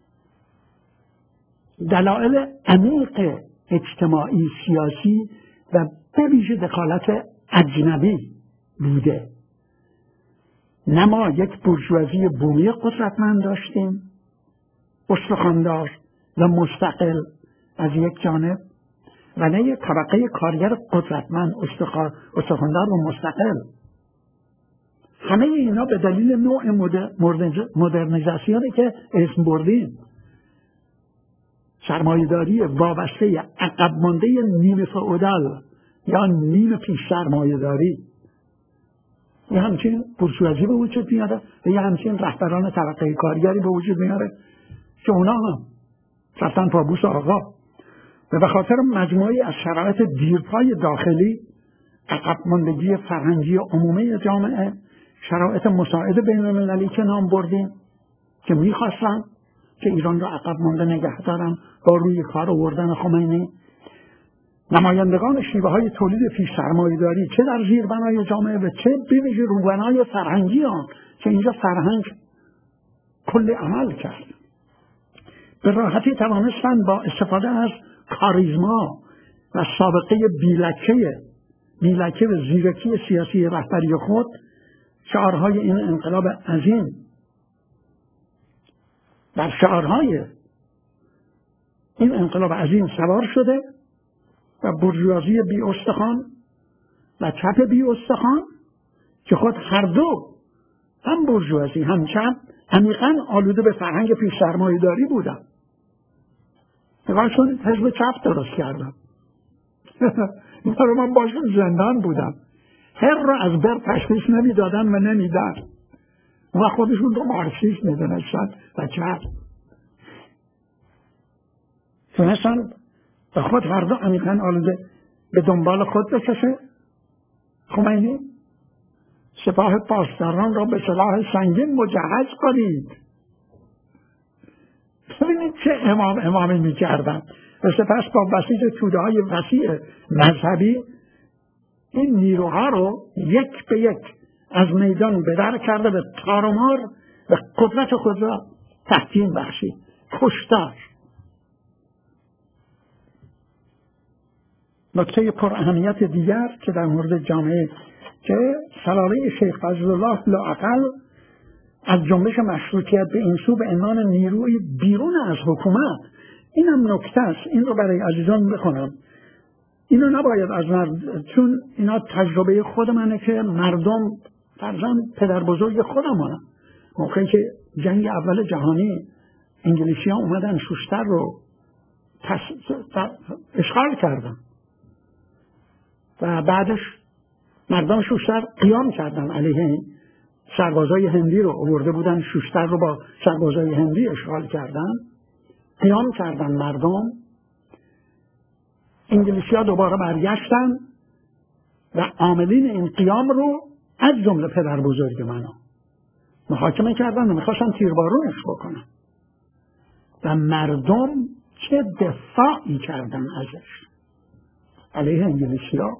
دلایل عمیق اجتماعی سیاسی و به ویژه دخالت اجنبی بوده. نه ما یک بورژوازی بومی قدرتمند داشتیم، استخواندار و مستقل از یک جانب، و نه یک طبقه کارگر قدرتمند استخوان‌دار و مستقل. همه اینا به دلیل نوع مدرنیزاسیونی که اسم بردیم، سرمایه‌داری وابسته عقب مانده نیمه فئودال یا نیمه پیش سرمایه‌داری، یه همچین بورژوازی به وجود میاره و یه همچین رهبران طبقه کارگری به وجود میاره که اونا هم رفتن پابوس آقا و به خاطر مجموعی از شرایط دیرپای داخلی، عقب ماندگی فرهنگی عمومی جامعه، شرایط مساعد بین المللی که نام بردیم که میخواستن که ایران را عقب مانده نگه دارن با روی کار آوردن خمینی، نمایندگان شیوه های تولید پیش سرمایه‌داری چه در زیربنای جامعه و چه به ویژه روبنای فرهنگی آن که اینجا فرهنگ کل عمل کرد، به راحتی توانستند با استفاده از کاریزما و سابقه بیلکه بیلکه و زیرکی سیاسی رهبری خود شعارهای این انقلاب عظیم در شعارهای این انقلاب عظیم سوار شده و بورژوازی بی استخوان و چپ بی استخوان که خود هر دو هم بورژوازی هم چپ عمیقاً آلوده به فرهنگ پیش سرمایه‌داری بودن. نگاهشون حزب چپ درست کردن. این رو من باشون زندان بودم. هر را از بر تشخیص نمی دادن و نمی دن و خودشون رو مارکسیست می دونستن و چپ تونستن به خود هر دو عمیقاً آلوده به دنبال خود بکشه. خمینی سپاه پاسداران را به سلاح سنگین مجهز کنید. ببینید چه امام امامی می کردن و سپس با بسیج توده های وسیع مذهبی این نیروها رو یک به یک از میدان بدر کرده به تارمار و قدرت خود را تحکیم بخشید. کشتار. نکته پر اهمیت دیگر که در مورد جامعه که سلاله شیخ فضلالله لااقل از جنبش مشروطیت به این سو به عنوان نیروی بیرون از حکومت، این هم نکته است، این رو برای عزیزان بخونم. اینو نباید از مرد، چون اینا تجربه خود منه که مردم فرزن پدر بزرگ خودمانه. موقعی که جنگ اول جهانی انگلیسی ها اومدن شوشتر رو تس... اشغال کردن و بعدش مردم شوشتر قیام کردن علیه سربازای هندی رو آورده بودن، شوشتر رو با سربازای هندی اشغال کردن، قیام کردن مردم. انگلیسی ها دوباره برگشتن و عاملین این قیام رو از جمله پدر بزرگ منو محاکمه کردن و میخواستن تیربارونش بکنن و مردم چه دفاعی کردن ازش علیه انگلیسی ها.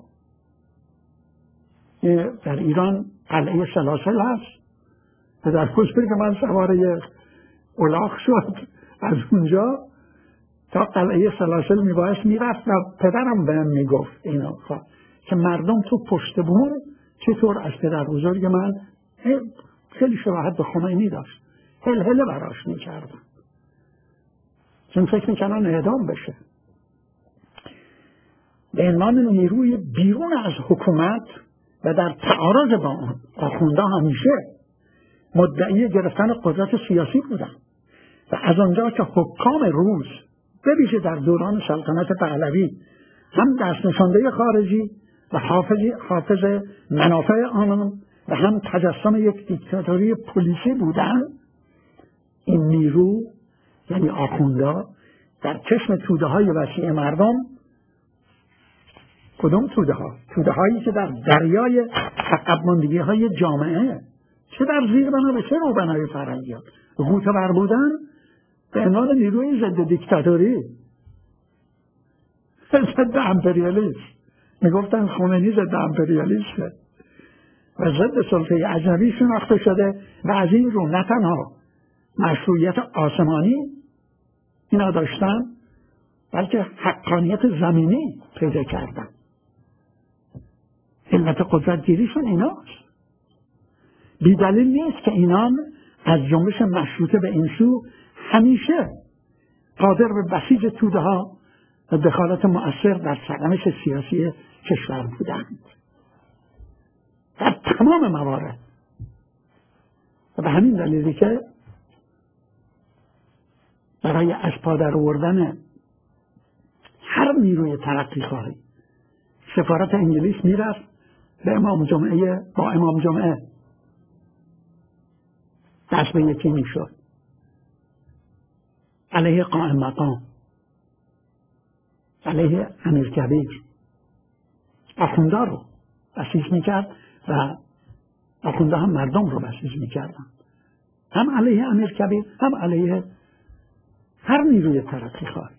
در ایران قلعه سلاسل هست و در کشبری که من سواره الاغ شد از اونجا تا قلعه سلاسل میبایست میرفت و پدرم بهم میگفت اینا خواه. که مردم تو پشت بون چطور از پدر بزرگ من خیلی شباهت به خمینی داشت، هل هل براش میکردن چون فکر میکنن اعدام بشه. به عنوان نیروی بیرون از حکومت و در تعارض با آن آخونده همیشه مدعی گرفتن قدرت سیاسی بودن و از آنجا که حکام روز به ویژه در دوران سلطنت پهلوی هم دست نشانده خارجی و حافظ حافظ منافع آنان و هم تجسم یک دیکتاتوری پلیسی بودن، این نیرو یعنی آخونده در چشم توده های وسیع مردم، کدوم توده ها؟ توده هایی که در دریای عقب ماندگی های جامعه چه در زیر بنا و چه رو بنای فرهنگی ها غوطه بر بودن به عنوان نیروی ضد دیکتاتوری، ضد امپریالیسم. میگفتن خمینی ضد امپریالیسته و ضد سلطه اجنبی شناخته شده و از این رو نه تنها مشروعیت آسمانی اینا داشتن بلکه حقانیت زمینی پیدا کردن. علت قدرت گیریشون ایناست. بی دلیل نیست که اینان از جنبش مشروطه به این سو همیشه قادر به بسیج توده ها و دخالت مؤثر در سرنوشت سیاسی کشور بودند در تمام موارد. و به همین دلیلی که برای از پا در آوردن هر نیروی ترقی خواهی سفارت انگلیس میرفت به امام جمعه با امام جمعه دست به یکی میشد علیه قائم مقام، علیه امیرکبیر، آخونده رو بسیج میکرد و آخونده هم مردم رو بسیج میکردن، هم علیه امیرکبیر هم علیه هر نیروی ترقی خواهی.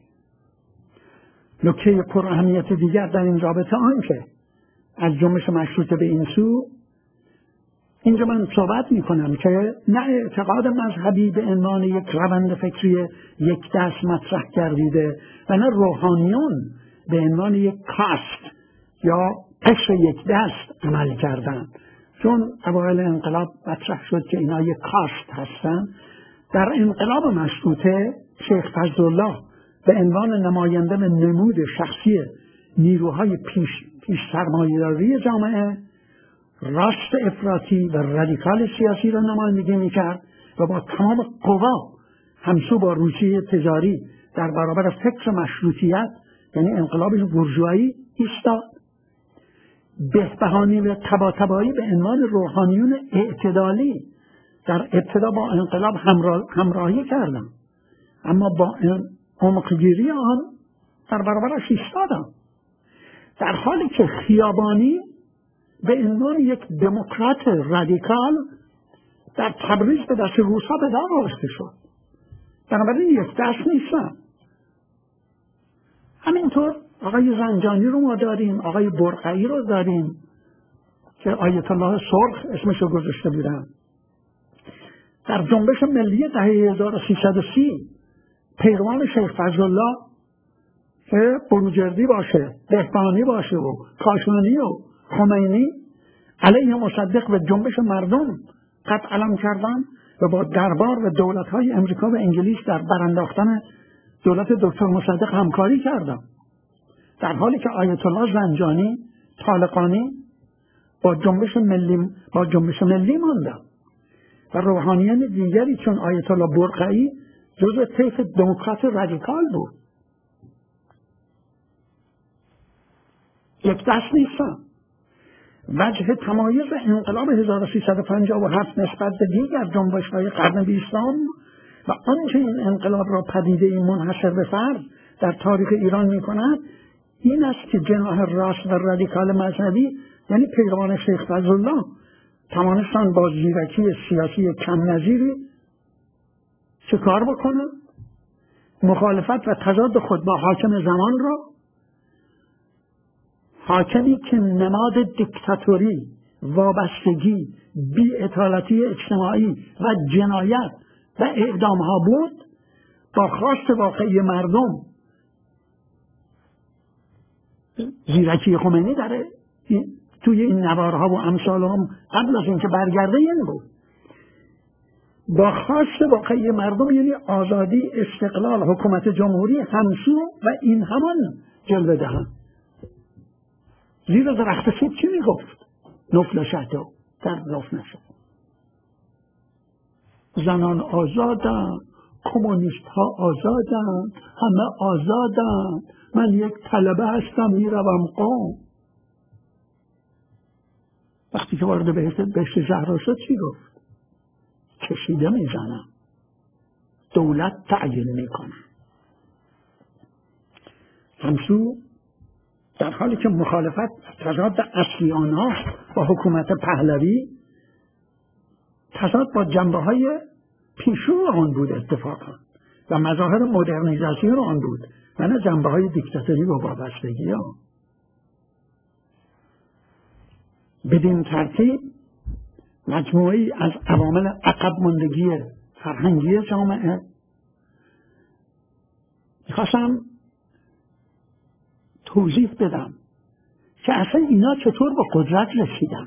نکته پر اهمیت دیگر در این رابطه آن که از جنبش مشروطه به این سو اینجا من صحبت می کنم که نه اعتقاد مذهبی به عنوان یک روند فکری یک دست مطرح گردیده و نه روحانیون به عنوان یک کاست یا قشر یک دست عمل کردن، چون اوایل انقلاب مطرح شد که اینا یک کاست هستن. در انقلاب مشروطه شیخ فضلالله به عنوان نماینده به نمود شخصی نیروهای پیش, پیش سرمایه‌داری جامعه راست افراطی و رادیکال سیاسی را نمایندگی می‌کرد و با تمام قوا همسو با روسیه تجاری در برابر فکر مشروطیت یعنی انقلاب بورژوایی ایستاد. بهبهانی و طباطبایی به عنوان روحانیون اعتدالی در ابتدا با انقلاب همراه، همراهی کردند، اما با عمقگیری آن در برابرش ایستادند، در حالی که خیابانی به عنوان یک دموکرات رادیکال در تبریز به دست روسا به دار آورده شد. بنابراین یک دست نیستن. همینطور آقای زنجانی رو ما داریم، آقای برقعی رو داریم که آیت الله سرخ اسمشو گذاشته بودن. در جنبش ملی دهه هزار و سیصد و سی پیروان شیخ فضلالله که بروجردی باشه، بهبهانی باشه و کاشانی و خمینی علیه مصدق و جنبش مردم قد علم کردن و با دربار و دولت‌های امریکا و انگلیس در برانداختن دولت دکتر مصدق همکاری کردن، در حالی که آیت الله زنجانی طالقانی با جنبش ملی با جنبش ملی ماندن و روحانیان دیگری چون آیت الله برقعی جزو طیف دموکرات رادیکال بود. یک دست نیستن. وجه تمایز انقلاب هزار و سیصد و پنجاه و هفت نسبت به دیگر جنبش‌های قرن بیستم و آنچه این انقلاب را پدیده منحصر به فرد در تاریخ ایران می‌کند این است که جناح راست و رادیکال مذهبی یعنی پیروان شیخ فضلالله توانستند با زیرکی سیاسی کم نظیری چه کار بکنن؟ مخالفت و تضاد خود با حاکم زمان را، حاکمی که نماد دیکتاتوری، وابستگی، بی‌عدالتی اجتماعی و جنایت و اعدام‌ها بود، با خواست واقعی مردم زیرکی خمینی داره توی این نوارها و امثال هم قبل از اینکه برگرده این بود، با خواست واقعی مردم یعنی آزادی، استقلال، حکومت جمهوری همسو و این همان جلوه دهند. زیر درخت سیب چی میگفت؟ نفل شد در نفل نشد. زنان آزادن، کمونیست ها آزادن، همه آزادن، من یک طلبه هستم میروم قم. وقتی که وارد بهشت زهرا شد چی گفت؟ کشیده میزنم، دولت تعیین میکنه. همسو در حالی که مخالفت تضاد اصلی آنها با حکومت پهلوی تضاد با جنبه های پیشرو آن بود اتفاقا و مظاهر مدرنیزاسیون آن بود و نه جنبه های دیکتاتوری و وابستگی ها. بدین ترتیب مجموعی از عوامل عقب ماندگی فرهنگی جامعه میخواستم توضیح بدم که اصلا اینا چطور به قدرت رسیدن.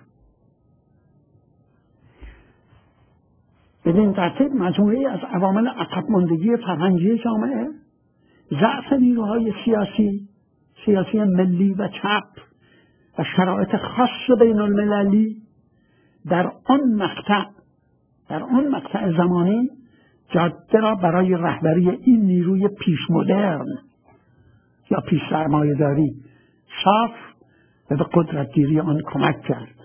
بدین ترتیب مجموعی از عوامل عقب ماندگی فرهنگی جامعه ضعف نیروهای سیاسی سیاسی ملی و چپ و شرایط خاص بین المللی در آن مقطع در آن مقطع زمانی جاده را برای رهبری این نیروی پیش مدرن یا پیش سرمایه‌داری صاف و به قدرتگیری آن کمک کرد.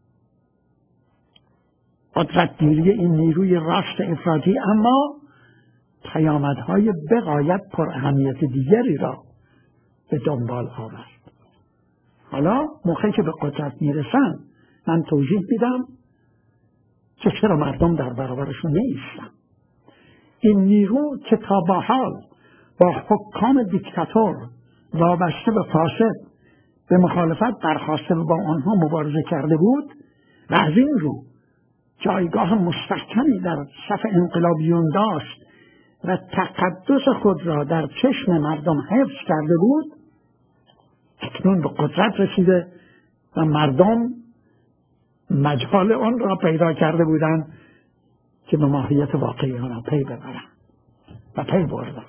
قدرتگیری این نیروی راست افراطی اما پیامدهای بغایت پر اهمیت دیگری را به دنبال آورد. حالا موقعی که به قدرت میرسن من توضیح میدم که چرا مردم در برابرشون نیستن. این نیرو که تا با حال با حکام دیکتاتور وابسته به فاسد به مخالفت برخاسته و با آنها مبارزه کرده بود و از این رو جایگاه مستحکمی در صف انقلابیون داشت و تقدس خود را در چشم مردم حفظ کرده بود، اکنون به قدرت رسیده و مردم مجال آن را پیدا کرده بودند که به ماهیت واقعی آن را پی ببرند و پی بردن.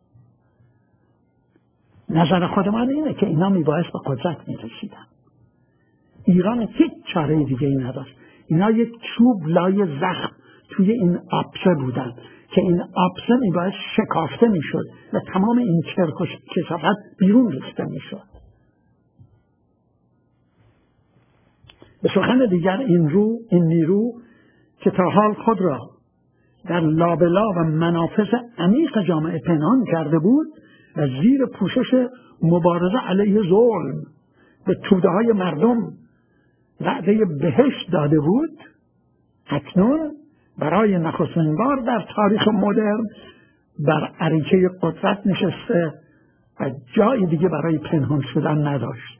نظر خود من اینه که اینا میبایست به قدرت میرسیدن. ایران هیچ چاره دیگه ای نداشت. اینا یک چوب لای زخم توی این آبسه بودن که این آبسه میبایست شکافته میشد و تمام این چرک و کثافت بیرون ریخته میشد. به سخن دیگر این رو این نیرو که تا حال خود را در لابلا و منافذ عمیق جامعه پنهان کرده بود و زیر پوشش مبارزه علیه ظلم به توده های مردم وعده بهشت داده بود، اکنون برای نخستین بار در تاریخ مدرن بر اریکه قدرت نشسته و جای دیگه برای پنهان شدن نداشت.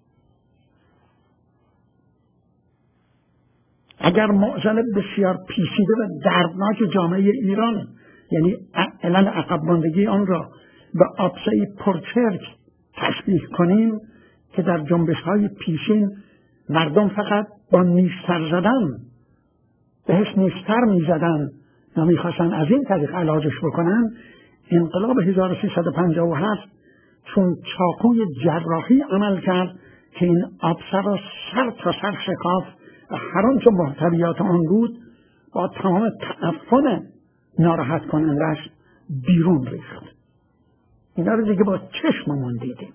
اگر معضل بسیار پیچیده و دردناک جامعه ایران، یعنی علل عقب ماندگی آن را به آبسه‌ای پرچرک تشبیه کنیم که در جنبش‌های پیشین مردم فقط با نیشتر زدن بهش نیشتر می‌زدن یا می‌خواستن از این طریق علاجش بکنن، انقلاب هزار و سیصد و پنجاه و هفت چون چاقوی جراحی عمل کرد که این آبسه را سر تا سر شکافت و هر آنچه محتویات آن بود با تمام تعفن ناراحت کنندش بیرون ریخت. اینا رو دیگه با چشممون دیدیم.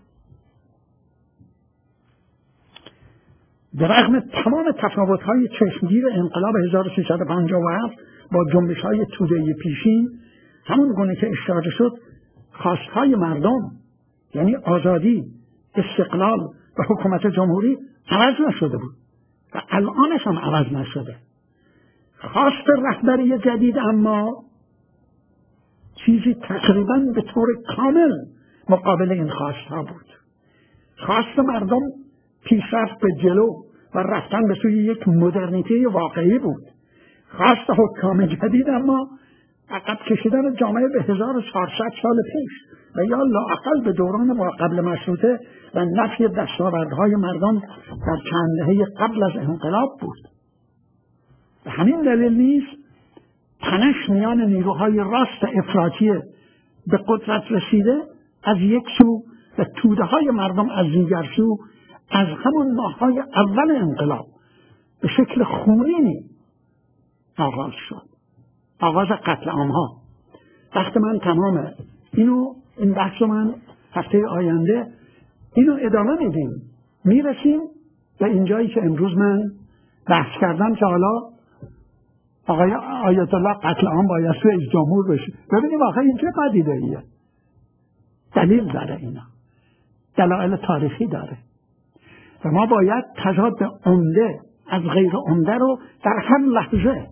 در رغم تمام تفاوت‌های چشمگیر انقلاب هزار و سیصد و پنجاه و هفت با جنبش‌های توده‌ای پیشین، همون گونه که اشاره شد خواست‌های مردم یعنی آزادی، استقلال و حکومت جمهوری عوض نشده بود و الانش هم عوض نشده. خواست رهبری جدید اما چیزی تقریباً به طور کامل مقابل این خواست‌ها بود. خواست مردم پیشرفت به جلو و رفتن به سوی یک مدرنیته واقعی بود. خواست حکام جدید اما عقب کشیدن جامعه به هزار و چهارصد سال پیش و یا لااقل به دوران ما قبل مشروطه و نفی دستاوردهای مردم در چند دهه قبل از انقلاب بود. به همین دلیل نیست تنش میان نیروهای راست افراطی به قدرت رسیده از یک سو و توده های مردم از دیگر سو از همون ماه‌های اول انقلاب به شکل خونینی آغاز شد. آغاز قتل عام‌ها. وقت من تمامه. اینو این بحث من هفته آینده اینو ادامه میدیم. میرسیم به اینجایی که امروز من بحث کردم که حالا آقای آیت الله قتل عام باید رئیس جمهور بشه. ببینیم آخه این چه پدیده‌ایه. دلیل داره اینا. دلایل تاریخی داره. و ما باید تضاد عمده از غیر عمده رو در هر لحظه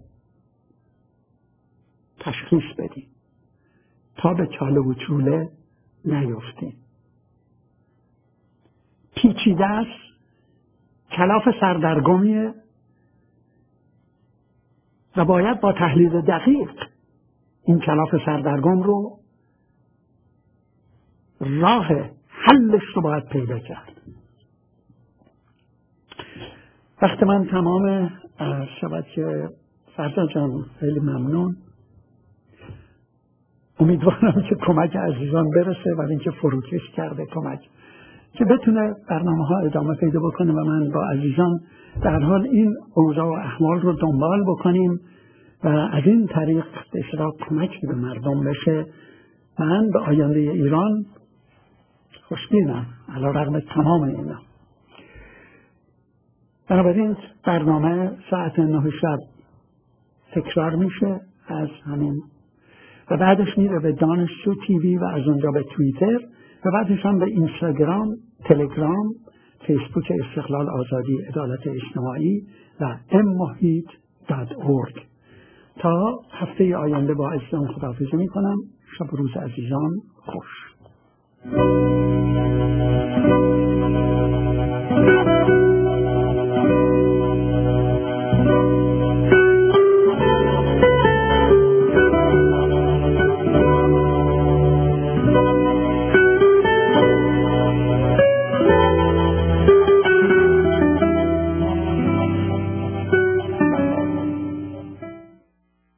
تشخیص بدیم تا به چاله و چوله نیفتیم. پیچیده است، کلاف سردرگمیه و باید با تحلیل دقیق این کلاف سردرگم رو راه حلش رو باید پیدا کرد. وقت من تمام شود که فرزا جان خیلی ممنون. امیدوارم که کمک عزیزان برسه ولی اینکه فروکش کرده کمک که بتونه برنامه ها ادامه پیدا بکنه و من با عزیزان در حال این اوضاع و احوال رو دنبال بکنیم و از این طریق به اصطلاح کمکی به مردم بشه. من به آینده ایران خوشبینم علی رغم تمام اینا. بنابراین برنامه ساعت نه شب تکرار میشه از همین و بعدش میره به دانشجو تیوی و از اونجا به توییتر و بعدش هم به اینستاگرام، تلگرام، فیسبوک استقلال آزادی عدالت اجتماعی و ام محیط دات اورگ. تا هفته آینده با عزیزان خداحافظی میکنم. شب و روز عزیزان خوش.